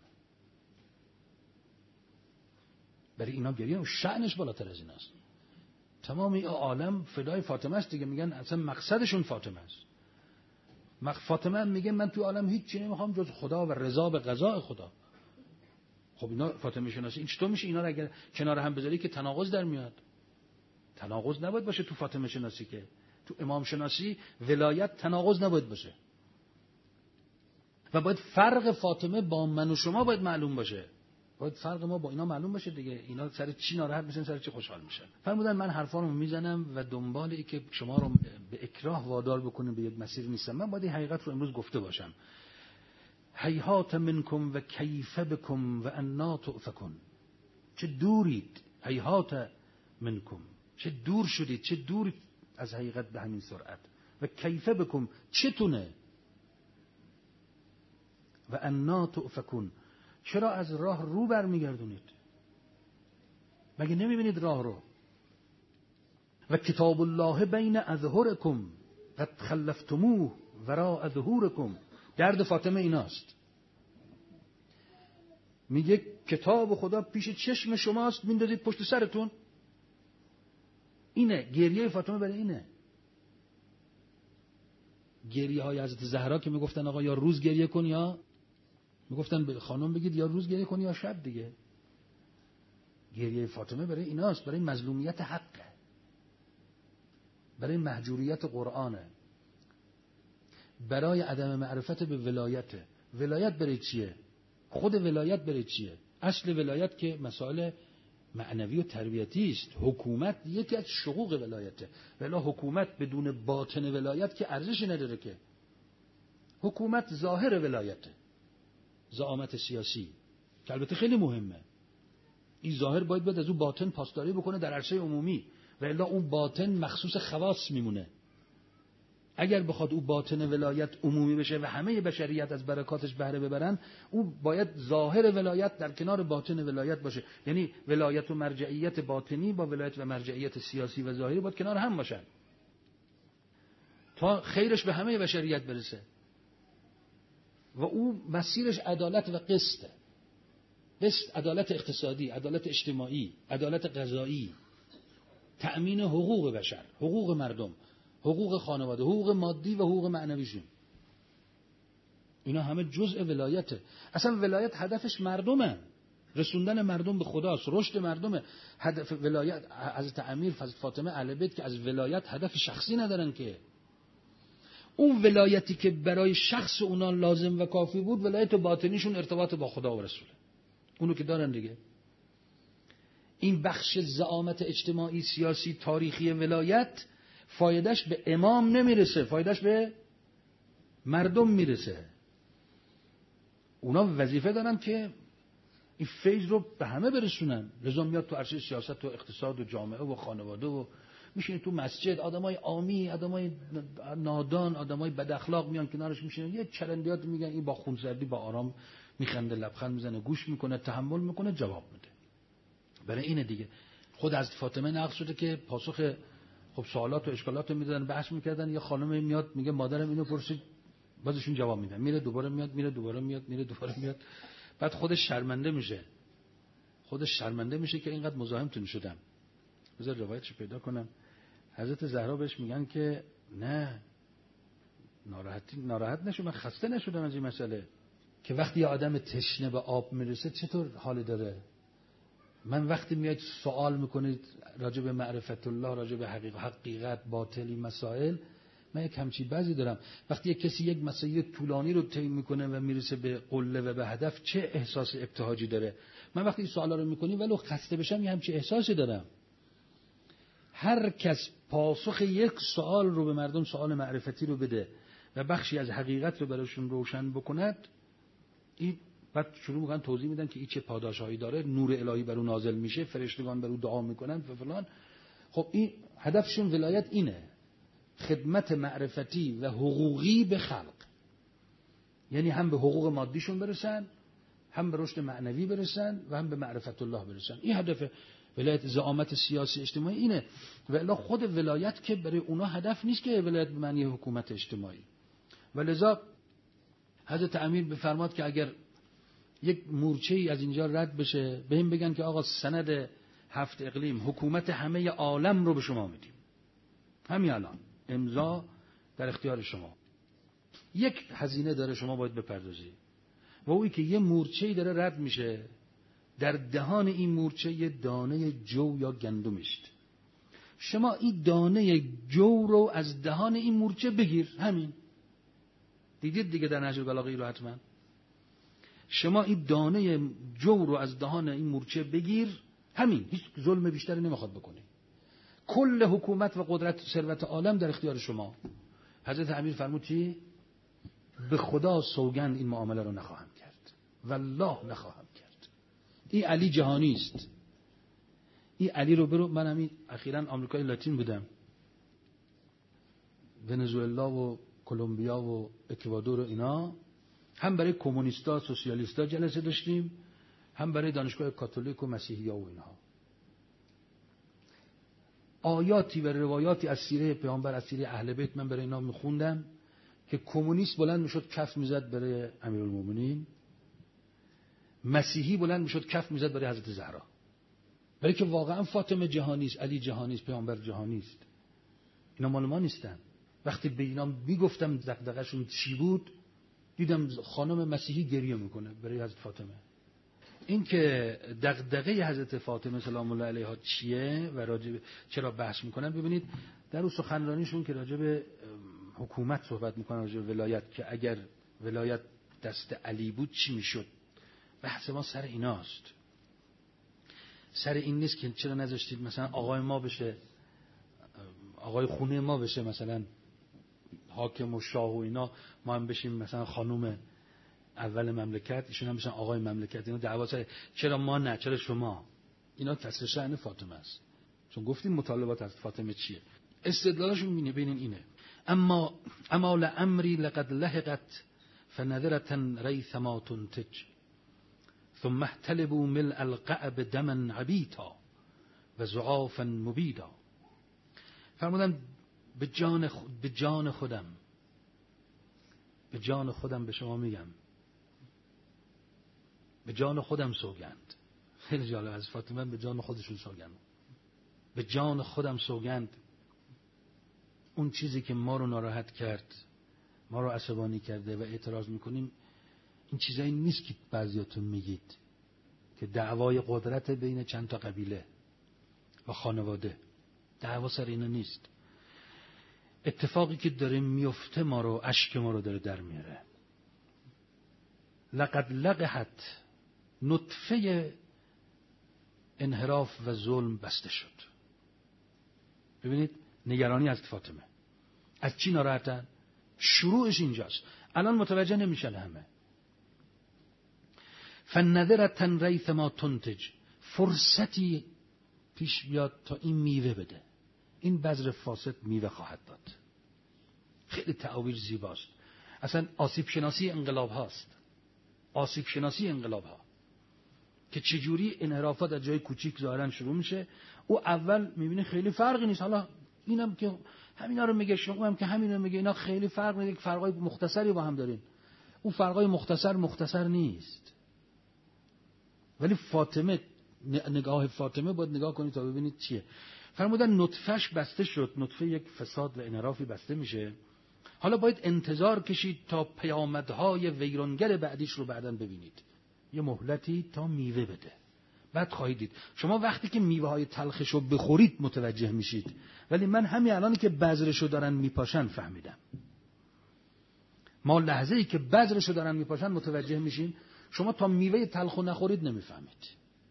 برای اینا گریه و شأنش بالاتر از این است. تمام این عالم فدای فاطمه است دیگه، میگن اصلا مقصدشون فاطمه است. فاطمه هم میگه من تو عالم هیچ چیزی نمیخوام جز خدا و رضا به قضاء خدا. خب اینا فاطمه شناسی این چطور میشه؟ اینا رو اگر کنار هم بذاری که تناقض در میاد. تناقض نباید باشه تو فاطمه شناسی، که تو امام شناسی ولایت تناقض نباید باشه. و باید فرق فاطمه با من و شما باید معلوم باشه. باید فرق ما با اینا معلوم باشه دیگه. اینا سر چی ناراحت میشن، سر چی خوشحال میشن. فرمودن من حرفا رو میزنم و دنبال ای که شما رو به اکراه وادار بکنیم به یک مسیر نیستم. من باید این حقیقت رو امروز گفته باشم. هیهات منکم و کیف بکم و انا تؤفکون. چه دورید، هیهات منکم، چه دور شدید، چه دور از حقیقت به همین سرعت. و کیف بکم، چتونه. و انا تؤفکون، چرا از راه رو برمیگردونید؟ مگه نمیبینید راه رو؟ و کتاب الله بین اظهرکم قد خلفتموه وراء ظهورکم. درد فاطمه ایناست. میگه کتاب خدا پیش چشم شماست، میندازید پشت سرتون. اینه گریه فاطمه، برای اینه. گریه های حضرت زهرا که میگفتن آقا یا روز گریه کن، یا میگفتن به خانم بگید یا روز گریه کن یا شب دیگه. گریه فاطمه برای ایناست، برای مظلومیت حقه، برای محجوریت قرآنه، برای عدم معرفت به ولایته. ولایت برای چیه؟ خود ولایت برای چیه؟ اصل ولایت که مسائل معنوی و تربیتی است. حکومت یکی از شقوق ولایته. ولی حکومت بدون باطن ولایت که ارزشی نداره. که حکومت ظاهر ولایته، زعامت سیاسی که البته خیلی مهمه. این ظاهر باید باید از اون باطن پاسداری بکنه در عرصه عمومی، و الا اون باطن مخصوص خواص میمونه. اگر بخواد اون باطن ولایت عمومی بشه و همه بشریت از برکاتش بهره ببرن، اون باید ظاهر ولایت در کنار باطن ولایت باشه. یعنی ولایت و مرجعیت باطنی با ولایت و مرجعیت سیاسی و ظاهری باید کنار هم باشن تا خیرش به همه بشریت برسه. و او مسیرش عدالت و قسطه. قسط، عدالت اقتصادی، عدالت اجتماعی، عدالت قضایی، تأمین حقوق بشر، حقوق مردم، حقوق خانواده، حقوق مادی و حقوق معنویشون. اینا همه جزء ولایته. اصلا ولایت هدفش مردمه، رسوندن مردم به خداست، رشد مردمه. هدف ولایت حضرت امیر حضرت فاطمه اهل بیت که از ولایت هدف شخصی ندارن، که اون ولایتی که برای شخص اونا لازم و کافی بود، ولایت باطنیشون ارتباط با خدا و رسوله، اونو که دارن دیگه. این بخش زعامت اجتماعی، سیاسی، تاریخی ولایت فایدهش به امام نمیرسه، فایدهش به مردم میرسه. اونا وظیفه دارن که این فیض رو به همه برسونن. لذا میاد تو عرصه سیاست و اقتصاد و جامعه و خانواده و میشینه تو مسجد، آدمای عامی، آدمای نادان، آدمای بد اخلاق میان کنارش میشینن، یه چرندیات میگن، این با خونسردی با آرام میخنده، لبخند میزنه، گوش میکنه، تحمل میکنه، جواب میده. برای اینه دیگه خود از فاطمه نقل شده که پاسخ خب سوالات و اشکالات رو میدادن، بحث میکردن، یه خانم میاد میگه مادرم اینو پرسید، بازشون جواب میدن، میره دوباره میاد، میره دوباره میاد، میره دوباره میاد. بعد خودش شرمنده میشه، خودش شرمنده میشه که اینقدر مزاحمتون شدم. بذار روایتش پیدا کنم. حضرت زهرا بهش میگن که نه ناراحتی ناراحت نشو، من خسته نشدم از این مسئله که وقتی یه آدم تشنه به آب میرسه چطور حالی داره. من وقتی میاد سوال میکنید راجع به معرفت الله، راجع به حقیقت، حقیقت باطلی مسائل، من یک همچی بعضی دارم. وقتی یک کسی یک مسئله طولانی رو طی میکنه و میرسه به قله و به هدف، چه احساس ابتهاجی داره. من وقتی این سوالا رو میکنیم ولو خسته بشم یه همچی احساسی دارم. هر کس پاسخ یک سوال رو به مردم، سوال معرفتی رو بده و بخشی از حقیقت رو براشون روشن بکند، این بعد شروع میکنن توضیح میدن که این چه پاداشایی داره، نور الهی بر اون نازل میشه، فرشتگان بر اون دعا میکنن و فلان. خب این هدفشون ولایت اینه، خدمت معرفتی و حقوقی به خلق، یعنی هم به حقوق مادیشون برسن، هم به رشد معنوی برسن و هم به معرفت الله برسن. این هدف ولایت. زعامت سیاسی اجتماعی اینه. و الا خود ولایت که برای اونا هدف نیست که ولایت به معنی حکومت اجتماعی. ولذا حضرت امیر بفرماد که اگر یک مورچه‌ای از اینجا رد بشه، به این بگن که آقا سند هفت اقلیم، حکومت همه عالم رو به شما میدیم، همین الان امضا در اختیار شما. یک هزینه داره شما باید بپردازی، و اویی که یه مورچه‌ای داره رد میشه، در دهان این مورچه یه دانه جو یا گندم است. شما این دانه جو رو از دهان این مورچه بگیر، همین. دیدید دیگه در نهج البلاغه رو حتما. شما این دانه جو رو از دهان این مورچه بگیر، همین. هیچ ظلم بیشتری نمیخواد بکنی. کل حکومت و قدرت و ثروت عالم در اختیار شما. حضرت امیر فرمود چی؟ به خدا سوگند این معامله رو نخواهم کرد، والله نخواهم کرد. این علی جهانی است. این علی رو برو. من همین اخیراً آمریکای لاتین بودم، ونزوئلا و کلمبیا و اکوادور و اینا، هم برای کمونیستا سوسیالیستا جلسه داشتیم، هم برای دانشگاه کاتولیک و مسیحی‌ها و اینها. آیاتی و روایاتی از سیره پیامبر، از سیره اهل بیت من برای اینا میخوندم که کمونیست بلند میشد کف میزد برای امیرالمومنین، مسیحی بلند میشد کف میزد برای حضرت زهرا، برای که واقعا فاطمه جهانی است، علی جهانی است، پیامبر جهانی است. اینا مال ما نیستن. وقتی به اینا میگفتم دغدغه‌شون چی بود، دیدم خانم مسیحی گریه میکنه برای حضرت فاطمه. این که دغدغه حضرت فاطمه سلام الله علیها چیه و راجع چرا بحث میکنن، ببینید در اون سخنرانیشون که راجع به حکومت صحبت میکنن، راجع به ولایت، که اگر ولایت دست علی بود چی میشد. بحث ما سر ایناست، سر این نیست که چرا نذاشتید مثلا آقای ما بشه، آقای خونه ما بشه مثلا حاکم و شاه و اینا، ما هم بشیم مثلا خانوم اول مملکت، ایشون هم بشن آقای مملکت. اینا دعوا سر چرا ما نه، چرا شما. اینا کسر شأن فاطمه است، چون گفتیم مطالبات از فاطمه چیه. استدلالشون مینه ببینین اینه: اما اما لامری لقد لحقت فنذرة ریثما تنتج ثم احتلبوا ملء القعب دما عبیتا و زعافا مبیدا. فرمودن به جان خود، به جان خودم، به جان خودم به شما میگم، به جان خودم سوگند. خیلی جالب، از فاطمه به جان خودشون سوگند. به جان خودم سوگند، اون چیزی که ما رو ناراحت کرد، ما رو عصبانی کرده و اعتراض میکنیم، این چیزایی نیست که بعضیاتون میگید که دعوای قدرت بین چند تا قبیله و خانواده. دعوا سر اینا نیست. اتفاقی که داره میفته ما رو، اشک ما رو داره در میاره. لقد لقحت، نطفه انحراف و ظلم بسته شد. ببینید نگرانی از فاطمه. از چی ناراحتن؟ شروعش اینجاست. الان متوجه نمیشن همه. فنذرتن ریث ما تنتج، فرصتی پیش بیاد تا این میوه بده. این بذر فاسد میوه خواهد داد. خیلی تعابیر زیباست. اصلا آسیب شناسی انقلاب هاست. آسیب شناسی انقلاب ها که چجوری انحرافات از جای کوچیک ظاهرا شروع میشه. او اول میبینه خیلی فرقی نیست، حالا اینم که همینا رو میگه، شما هم که همینا رو میگه، اینا خیلی فرق نداره، فرقای مختصری با هم دارین. اون فرقای مختصر مختصر نیست. ولی فاطمه، نگاه فاطمه باید نگاه کنید تا ببینید چیه. فرمودن نطفهش بسته شد، نطفه یک فساد و انحرافی بسته میشه. حالا باید انتظار کشید تا پیامدهای ویرانگر بعدیش رو بعداً ببینید. یه مهلتی تا میوه بده. بعد خواهید دید. شما وقتی که میوه های تلخش رو بخورید متوجه میشید. ولی من همین الانی که بذرشو دارن میپاشن فهمیدم. ما لحظه ای که بذرشو دارن میپاشن متوجه میشین. شما تا میوه تلخو نخورید نمیفهمید.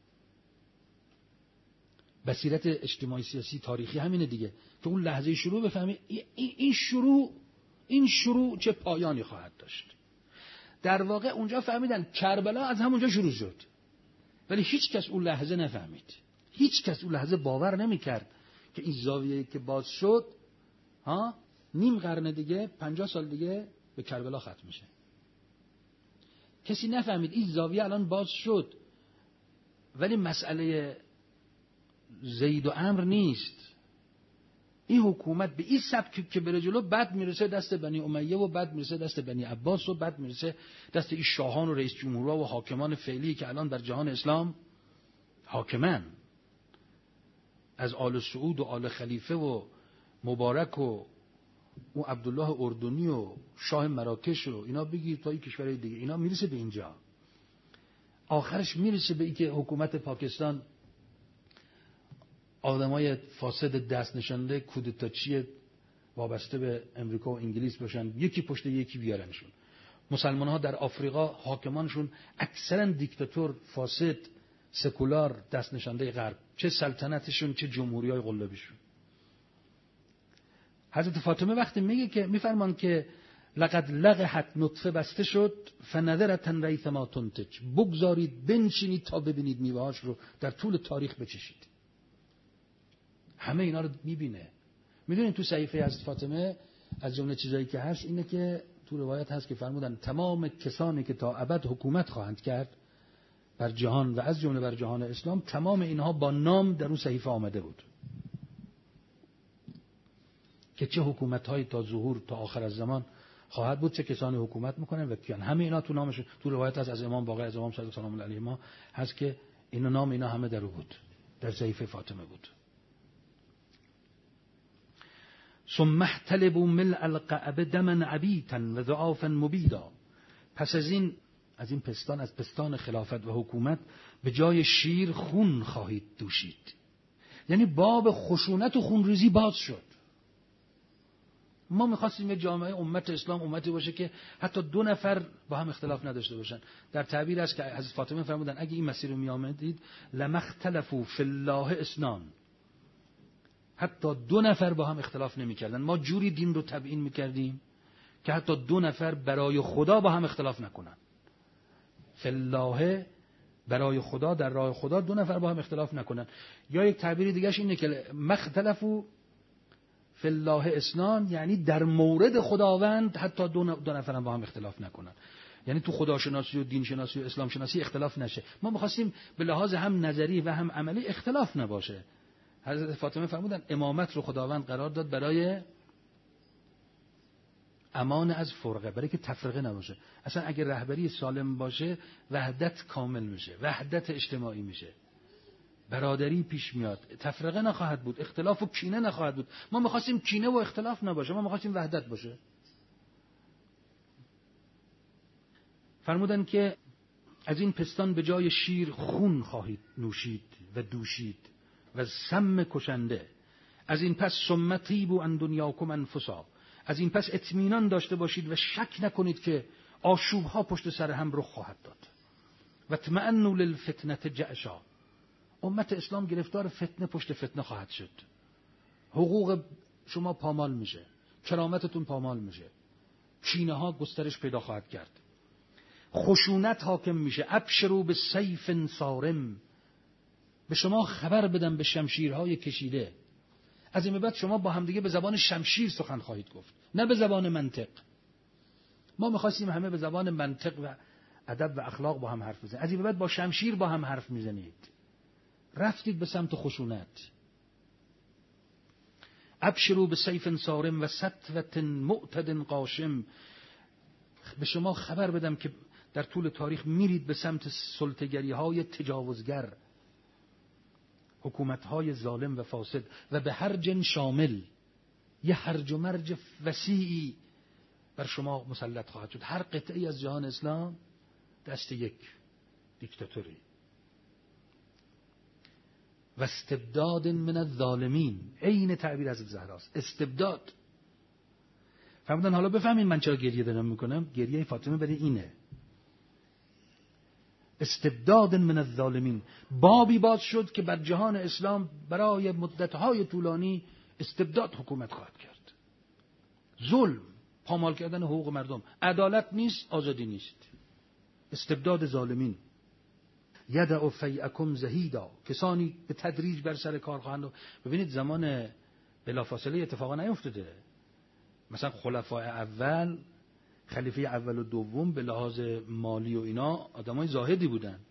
بصیرت اجتماعی سیاسی تاریخی همینه دیگه، که اون لحظه شروع بفهمید این شروع این شروع چه پایانی خواهد داشت. در واقع اونجا فهمیدن کربلا از همونجا شروع شد، ولی هیچ کس اون لحظه نفهمید. هیچ کس اون لحظه باور نمیکرد که این زاویه که باز شد ها نیم قرن دیگه، پنجاه سال دیگه به کربلا ختم میشه. کسی نفهمید این زاویه الان باز شد. ولی مسئله زید و عمرو نیست. این حکومت به این سبک که بره جلو، بعد میرسه دست بنی امیه و بعد میرسه دست بنی عباس و بعد میرسه دست این شاهان و رئیس جمهورها و حاکمان فعلی که الان در جهان اسلام حاکمن، از آل سعود و آل خلیفه و مبارک و او عبدالله اردنی و شاه مراکش و اینا بگیر تا این کشورهای دیگه، اینا میرسه به اینجا. آخرش میرسه به این که حکومت پاکستان آدمای فاسد دست نشانده کودتاچی وابسته به امریکا و انگلیس باشن، یکی پشت یکی بیارنشون. مسلمان ها در آفریقا حاکمانشون اکثرا دیکتاتور، فاسد، سکولار، دست نشانده غرب، چه سلطنتشون چه جمهوری های قلابیشون. حضرت فاطمه وقتی میگه که میفرمان که لقد لقحت، نطفه بسته شد، فنذرتن ریث ما تنتج، بگذارید بنشینید تا ببینید میوه‌هاش رو در طول تاریخ بچشید. همه اینا رو میبینه. میدونید تو صحیفه حضرت فاطمه از جمله چیزایی که هست اینه که تو روایت هست که فرمودن تمام کسانی که تا ابد حکومت خواهند کرد بر جهان و از جمله بر جهان اسلام، تمام اینها با نام در اون صحیفه آمده بود که چه حکومت‌هایی تا ظهور تا آخر از زمان خواهد بود، چه کسانی حکومت میکنن و کیان. همه اینا تو نامش، تو روایت هست از امام باقر، از امام صادق سلام الله علیه ما هست که اینا نام اینا همه در بود، در صحیفه فاطمه بود. ثم احتلبوا ملء القعبه دما عبیتا و ضعافا مبیدا. پس از این از این پستان، از پستان خلافت و حکومت، به جای شیر خون خواهید دوشید. یعنی باب خشونت و خونریزی باز شد. ما می‌خواستیم یه جامعه امت اسلام امتی باشه که حتی دو نفر با هم اختلاف نداشته باشن. در تعبیر است که حضرت فاطمه فرمودن اگه این مسیر رو می‌آمدید لمختلفوا فی الله اثنان، حتی دو نفر با هم اختلاف نمی‌کردن. ما جوری دین رو تبیین می‌کردیم که حتی دو نفر برای خدا با هم اختلاف نکنن. فی الله، برای خدا، در راه خدا دو نفر با هم اختلاف نکنن. یا یک تعبیر دیگه‌اش اینه که مختلفوا فی الله اثنان، یعنی در مورد خداوند حتی دو, دو نفر هم با هم اختلاف نکنن. یعنی تو خداشناسی و دین شناسی و اسلام شناسی اختلاف نشه. ما می‌خواستیم به لحاظ هم نظری و هم عملی اختلاف نباشه. حضرت فاطمه فرمودن امامت رو خداوند قرار داد برای امان از فرقه، برای که تفرقه نباشه. اصلا اگه رهبری سالم باشه وحدت کامل میشه، وحدت اجتماعی میشه، برادری پیش میاد، تفرقه نخواهد بود، اختلاف و کینه نخواهد بود. ما میخواستیم کینه و اختلاف نباشه، ما میخواستیم وحدت باشه. فرمودن که از این پستان به جای شیر خون خواهید نوشید و دوشید و سم کشنده. از این پس سمتیبو ان دنیاکم انفسا، از این پس اطمینان داشته باشید و شک نکنید که آشوبها پشت سر هم رخ خواهد داد. و اطمئنوا للفتنة جأشا، امت اسلام گرفتار فتنه پشت فتنه خواهد شد. حقوق شما پامال میشه، کرامتتون پامال میشه، کینه ها گسترش پیدا خواهد کرد، خشونت حاکم میشه. ابشروا به سیف صارم، به شما خبر بدم به شمشیرهای کشیده. از این به بعد شما با همدیگه به زبان شمشیر سخن خواهید گفت، نه به زبان منطق. ما می‌خواستیم همه به زبان منطق و ادب و اخلاق با هم حرف بزنید. از این به بعد با شمشیر با هم حرف میزنید. رفتید به سمت خشونت. ابشروا به سیف صارم و سطوة معتد قاشم. به شما خبر بدم که در طول تاریخ میرید به سمت سلطه‌گری‌های تجاوزگر، حکومت‌های ظالم و فاسد، و به هرج شامل، یه هرج و مرج وسیعی بر شما مسلط خواهد شد. هر قطعی از جهان اسلام دست یک دیکتاتوری. و استبداد من الظالمین، عین تعبیر حضرت زهراست. استبداد. فرمودن حالا بفهمین من چرا گریه دارم میکنم. گریه فاطمه برای اینه. استبداد من الظالمین، بابی باز شد که بر جهان اسلام برای مدتهای طولانی استبداد حکومت خواهد کرد. ظلم، پامال کردن حقوق مردم، عدالت نیست، آزادی نیست. استبداد ظالمین. یدع فیعکم زهیدا، کسانی به تدریج بر سر کار خواهند. ببینید زمان بلافاصله اتفاقا نیفتاده. مثلا خلفای اول، خلیفه اول و دوم به لحاظ مالی و اینا آدمای زاهدی بودن.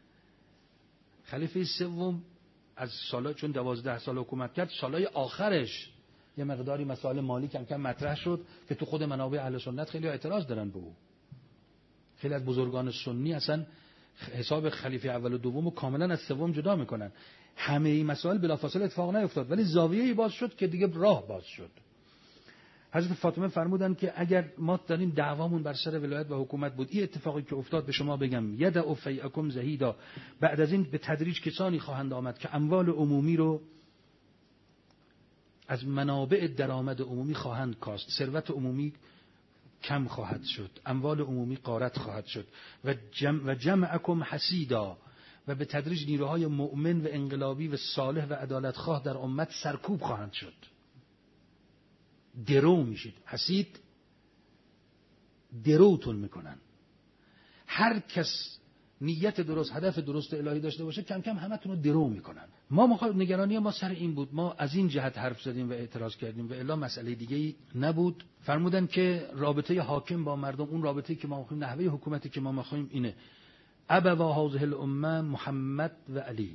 خلیفه سوم از سالا چون دوازده سال حکومت کرد، سالای آخرش یه مقداری مسائل مالی کم کم مطرح شد که تو خود منابع اهل سنت خیلی اعتراض دارن به او. خیلی از بزرگان سنی اصلا حساب خلیفه اول و دوم رو کاملا از سوم جدا میکنن. همه این مسائل بلافاصله اتفاق نیفتاد، ولی زاویه‌ای باز شد که دیگه راه باز شد. حضرت فاطمه فرمودن که اگر ما داریم دعوامون بر سر ولایت و حکومت بود، این اتفاقی که افتاد به شما بگم، یدع فیعکم زهیدا، بعد از این به تدریج کسانی خواهند آمد که اموال عمومی رو از منابع درآمد عمومی خواهند کاست، ثروت عمومی کم خواهد شد، اموال عمومی غارت خواهد شد. و جمع و جمعکم حسیدا، و به تدریج نیروهای مؤمن و انقلابی و صالح و عدالتخواه در امت سرکوب خواهند شد. درو میشید. حسید دروتون میکنن. هر کس نیت درست، هدف درست الهی داشته باشه، کم کم همتون رو درو میکنن. ما مخاطب نگرانی ما سر این بود، ما از این جهت حرف زدیم و اعتراض کردیم و الا مسئله دیگه‌ای نبود. فرمودن که رابطه حاکم با مردم، اون رابطه‌ای که ما می‌خوایم، نحوه حکومتی که ما می‌خوایم اینه: ابوا هذه الامه محمد و علی.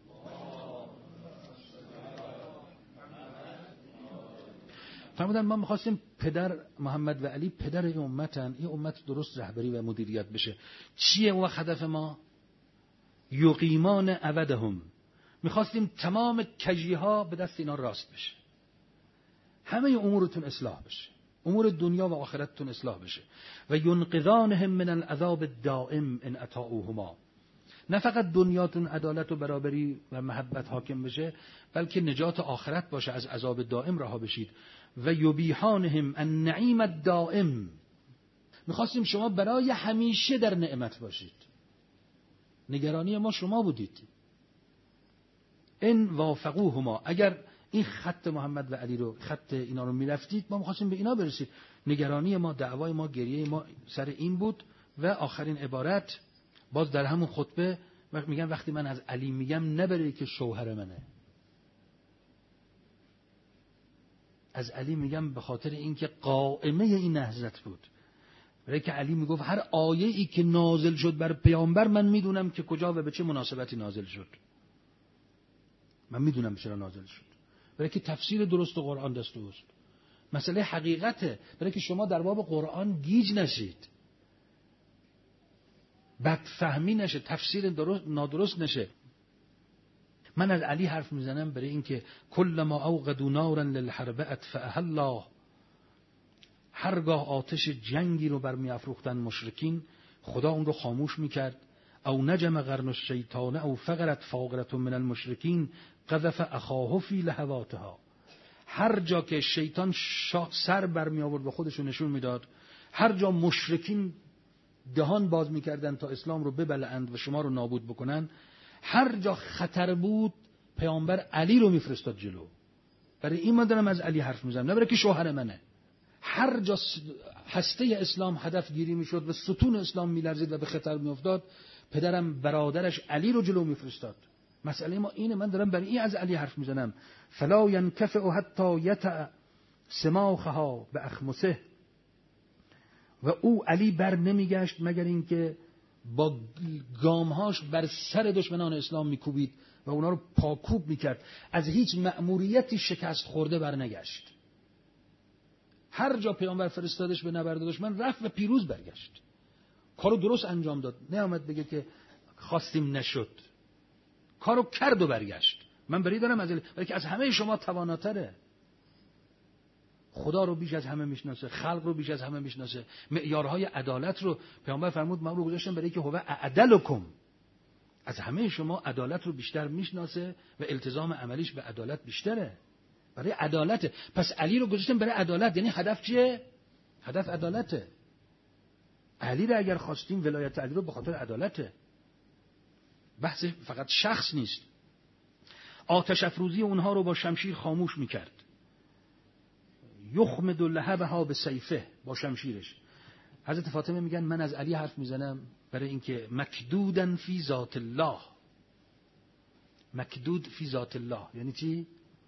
فرمودن ما می‌خواستیم پدر محمد و علی پدر این امتن، این امت درست رهبری و مدیریت بشه. چیه اون هدف ما؟ یقیمان عودهم. می‌خواستیم تمام کجی‌ها به دست اینا راست بشه، همه امورتون اصلاح بشه، امور دنیا و آخرتتون اصلاح بشه. و ینقذانهم من العذاب الدائم ان اطاعوهما. نه فقط دنیاتون عدالت و برابری و محبت حاکم بشه، بلکه نجات آخرت باشه، از عذاب دائم رها بشید. و یبیحانهم النعیم الدائم. میخواستیم شما برای همیشه در نعمت باشید. نگرانی ما شما بودید. ان وافقوهما، اگر این خط محمد و علی رو، خط اینا رو میرفتید، ما میخواستیم به اینا برسید. نگرانی ما، دعوای ما، گریه ما سر این بود. و آخرین عبارت باز در همون خطبه میگن وقتی من از علی میگم نبره که شوهر منه، از علی میگم به خاطر اینکه قائمه این نهضت بود. برای که علی میگفت هر آیه ای که نازل شد بر پیامبر من میدونم که کجا و به چه مناسبتی نازل شد، من میدونم چرا نازل شد. برای که تفسیر درست قرآن دست اوست، مسئله حقیقته. برای که شما در باب قرآن گیج نشید، بد فهمی نشه، تفسیر درست نادرست نشه. من از علی حرف میزنم برای اینکه کل ما اوقدوا نارا للحرب اطفأها الله، هرگاه آتش جنگی رو برمی افروختن مشرکین، خدا اون رو خاموش میکرد. او نجم قرن الشیطان او فقرت فاقرة من المشرکین قذف اخاه فی لهواتها. هر جا که شیطان سر برمی آورد و خودشو نشون میداد، هر جا مشرکین دهان باز میکردن تا اسلام رو ببلعند و شما رو نابود بکنن، هر جا خطر بود پیامبر علی رو میفرستاد جلو. برای این من دارم از علی حرف میزنم، نه برای که شوهر منه. هر جا هسته اسلام هدف گیری میشد و ستون اسلام میلرزید و به خطر میافتاد، پدرم برادرش علی رو جلو میفرستاد. مسئله ما اینه، من دارم برای این از علی حرف میزنم. فلا ینکفئ حتی یتع سماخها به اخمسه. و او علی بر نمیگشت مگر اینکه با گامهاش بر سر دشمنان اسلام میکوبید و اونا رو پاکوب میکرد. از هیچ مأموریتی شکست خورده بر نگشت. هر جا پیامبر فرستادش به نبرد دشمن رفت و پیروز برگشت. کارو درست انجام داد. نه اومد بگه که خواستیم نشد. کارو کرد و برگشت. من بری دارم از برای که از همه شما تواناتره. خدا رو بیش از همه میشناسه، خلق رو بیش از همه میشناسه، معیارهای عدالت رو پیامبر فرمود من رو گذاشتم برای که هو اعدلکم. از همه شما عدالت رو بیشتر میشناسه و التزام عملیش به عدالت بیشتره. برای عدالته. پس علی رو گذاشتم برای عدالت. یعنی هدف چیه؟ هدف عدالته. علی رو اگر خواستیم ولایت علی رو به خاطر عدالته. بحث فقط شخص نیست. آتش افروزی اونها رو با شمشیر خاموش میکرد. یخمد لهبها به سیفه، با شمشیرش. حضرت فاطمه میگن من از علی حرف میزنم برای اینکه مکدودن فی ذات الله. مکدود فی ذات الله یعنی چی؟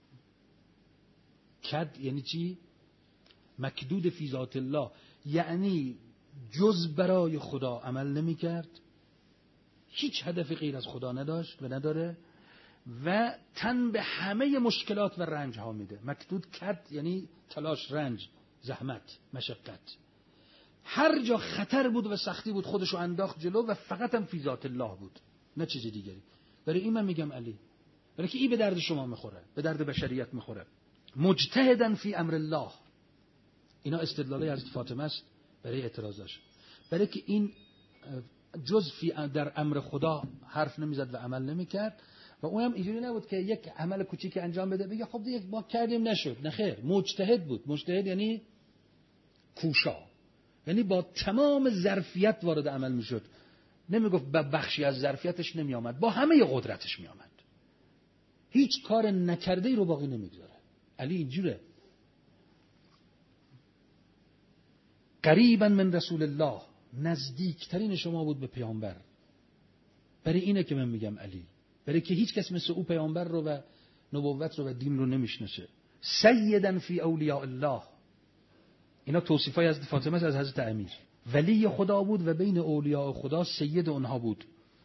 کد یعنی چی؟ مکدود فی ذات الله یعنی جز برای خدا عمل نمی کرد، هیچ هدف غیر از خدا نداشت و نداره و تن به همه مشکلات و رنج ها میده. مکدود کد یعنی تلاش، رنج، زحمت، مشقت. هر جا خطر بود و سختی بود خودشو انداخت جلو و فقط هم فی ذات الله بود، نه چیز دیگری. برای این من میگم علی، برای که این به درد شما میخوره، به درد بشریت میخوره. مجتهدن فی امر الله. اینا استدلاله حضرت فاطمه است برای اعتراضش. برای که این جز فی در امر خدا حرف نمیزد و عمل نمیکرد و اونم اینجوری نبود که یک عمل کوچیک انجام بده بگه خب دیگه ما کردیم نشد. نه خیر، مجتهد بود. مجتهد یعنی کوشا، یعنی با تمام ظرفیت وارد عمل میشد. نمیگفت با بخشی از ظرفیتش نمی آمد، با همه قدرتش می آمد. هیچ کار نکرده ای رو باقی نمیگذاره. علی اینجوره. قریبا من رسول الله، نزدیکترین شما بود به پیامبر. برای اینه که من میگم علی، برای که هیچ کس مثل او پیامبر رو و نبوت رو و دین رو نمیشناسه. سیدن فی اولیاء الله. اینا توصیفای از فاطمه از حضرت امیر. ولی خدا بود و بین اولیاء خدا سید اونها بود.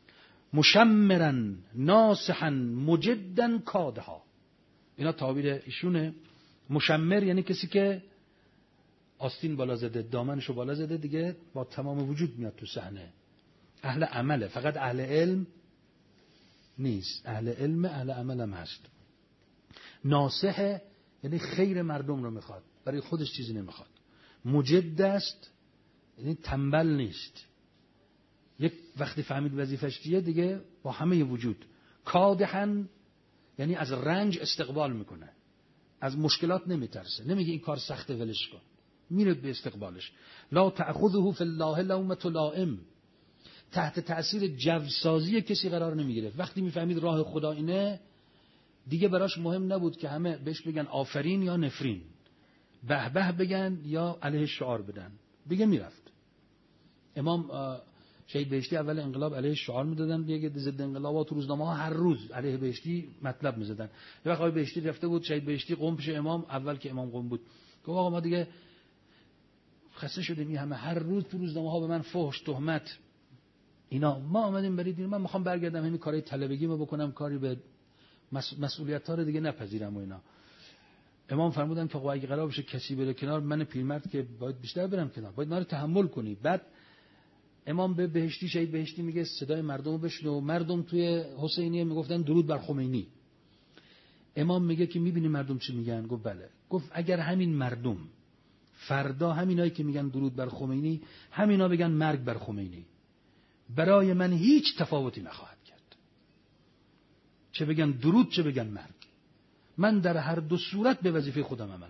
مشمرن ناصحن مجدن کادها. اینا تعبیر ایشونه. مشمر یعنی کسی که آستین بالا زده، دامنشو بالا زده، دیگه با تمام وجود میاد تو صحنه. اهل عمله، فقط اهل علم نیست. اهل علم، اهل عمل هم هست. ناصح یعنی خیر مردم رو میخواد، برای خودش چیزی نمیخواد. مجد است یعنی تنبل نیست. یک وقتی فهمید وظیفش چیه دیگه با همه وجود. کادحن یعنی از رنج استقبال میکنه، از مشکلات نمیترسه، نمیگه این کار سخته ولش کن، میره به استقبالش. لا تأخذه فی الله لومة لائم. تحت تأثیر جوسازی کسی قرار نمیگیره. وقتی میفهمید راه خدا اینه دیگه براش مهم نبود که همه بهش بگن آفرین یا نفرین، به به بگن یا علیه شعار بدن، بگه میرفت. امام شهید بهشتی اول انقلاب علیه شعار میدادن، دیگه ضد انقلابات روزنامه ها هر روز علیه بهشتی مطلب میزدن. یه وقت آقای بهشتی رفته بود، شهید بهشتی قم پیش امام، اول که امام قم بود، گفت آقا ما دیگه خسته شدیم این همه هر روز تو روزنامه ها به من فحش، تهمت، اینا، ما آمدیم برای دین، من میخوام برگردم همین کارهای طلبگیمو بکنم، کاری به مسئولیت‌ها رو دیگه نپذیرم و اینا. امام فرمودن که اگه قرار بشه کسی بره کنار، من پیرمرد که باید بیشتر برم کنار، باید ما رو تحمل کنی. بعد امام به بهشتی، شهید بهشتی میگه صدای مردم رو بشنو. مردم توی حسینیه میگفتن درود بر خمینی. امام میگه که میبینی مردم چی میگن؟ گفت بله. گفت اگر همین مردم فردا همینایی که میگن درود بر خمینی همینا بگن مرگ بر خمینی، برای من هیچ تفاوتی نخواهد کرد. چه بگن درود چه بگن مرگ، من در هر دو صورت به وظیفه خودم عمل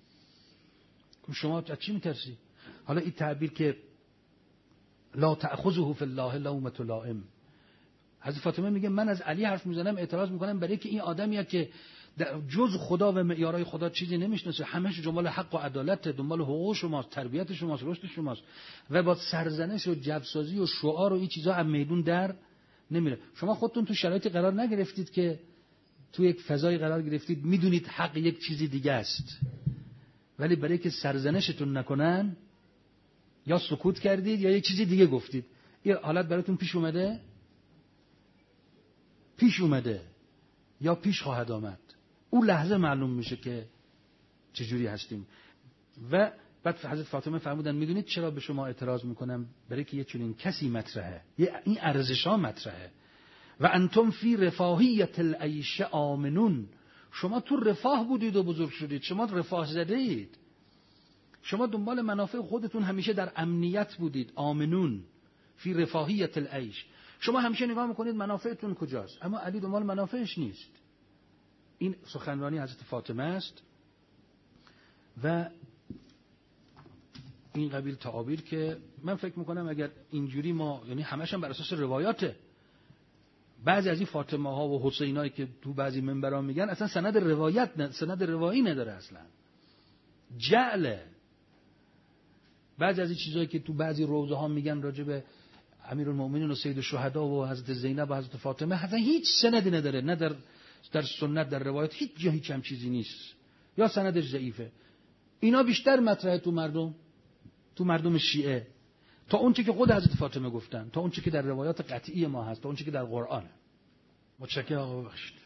میکنم. شما از چی میترسی؟ حالا این تعبیر که لا تأخذه فی الله لومة لائم، حضرت فاطمه میگه من از علی حرف میزنم اعتراض میکنم برای که این آدمیه که جز خدا و معیارهای خدا چیزی نمیشناسه، همه‌اش دنبال حق و عدالت، دنبال حقوق شماست، تربیت شماست، رشد شماست و با سرزنش و جبسازی و شعار و این چیزا از میدون در نمیره. شما خودتون تو شرایطی قرار نگرفتید که تو یک فضای قرار گرفتید میدونید حق یک چیزی دیگه است، ولی برای که سرزنشتون نکنن یا سکوت کردید یا یک چیزی دیگه گفتید. این حالت براتون پیش اومده؟ پیش اومده یا پیش خواهد آمد. اون لحظه معلوم میشه که چجوری هستیم. و بعد حضرت فاطمه فرمودن میدونید چرا به شما اعتراض میکنم؟ برای که یه چنین کسی مطرحه، این ارزش‌ها مطرحه. و انتم فی رفاهیت العیش آمنون، شما تو رفاه بودید و بزرگ شدید، شما رفاه زده اید، شما دنبال منافع خودتون همیشه در امنیت بودید. آمنون فی رفاهیت العیش، شما همیشه نگاه میکنید منافعتون کجاست، اما علی دنبال منافعش نیست. این سخنرانی حضرت فاطمه است و این قبیل تعابیر که من فکر میکنم اگر اینجوری ما، یعنی همش هم بر اساس روایاته، بعضی از این فاطمه ها و حسینایی که تو بعضی منبرها میگن اصلا سند روایت نه، سند روایی نداره اصلا، جعله. بعضی از این چیزایی که تو بعضی روضه ها میگن راجع به امیرالمومنین و سید الشهدا و حضرت زینب و حضرت فاطمه اصلا هیچ سندی نداره، نه در در سنت، در روایت، هیچ جا هیچ هم چیزی نیست یا سندش ضعیفه. اینا بیشتر مطرحه تو مردم، تو مردم شیعه، تا اون چیزی که خود حضرت فاطمه گفتن، تا اون چیزی که در روایات قطعی ما هست، تا اون چیزی که در قرآنه. متشکرم آقا بخشید.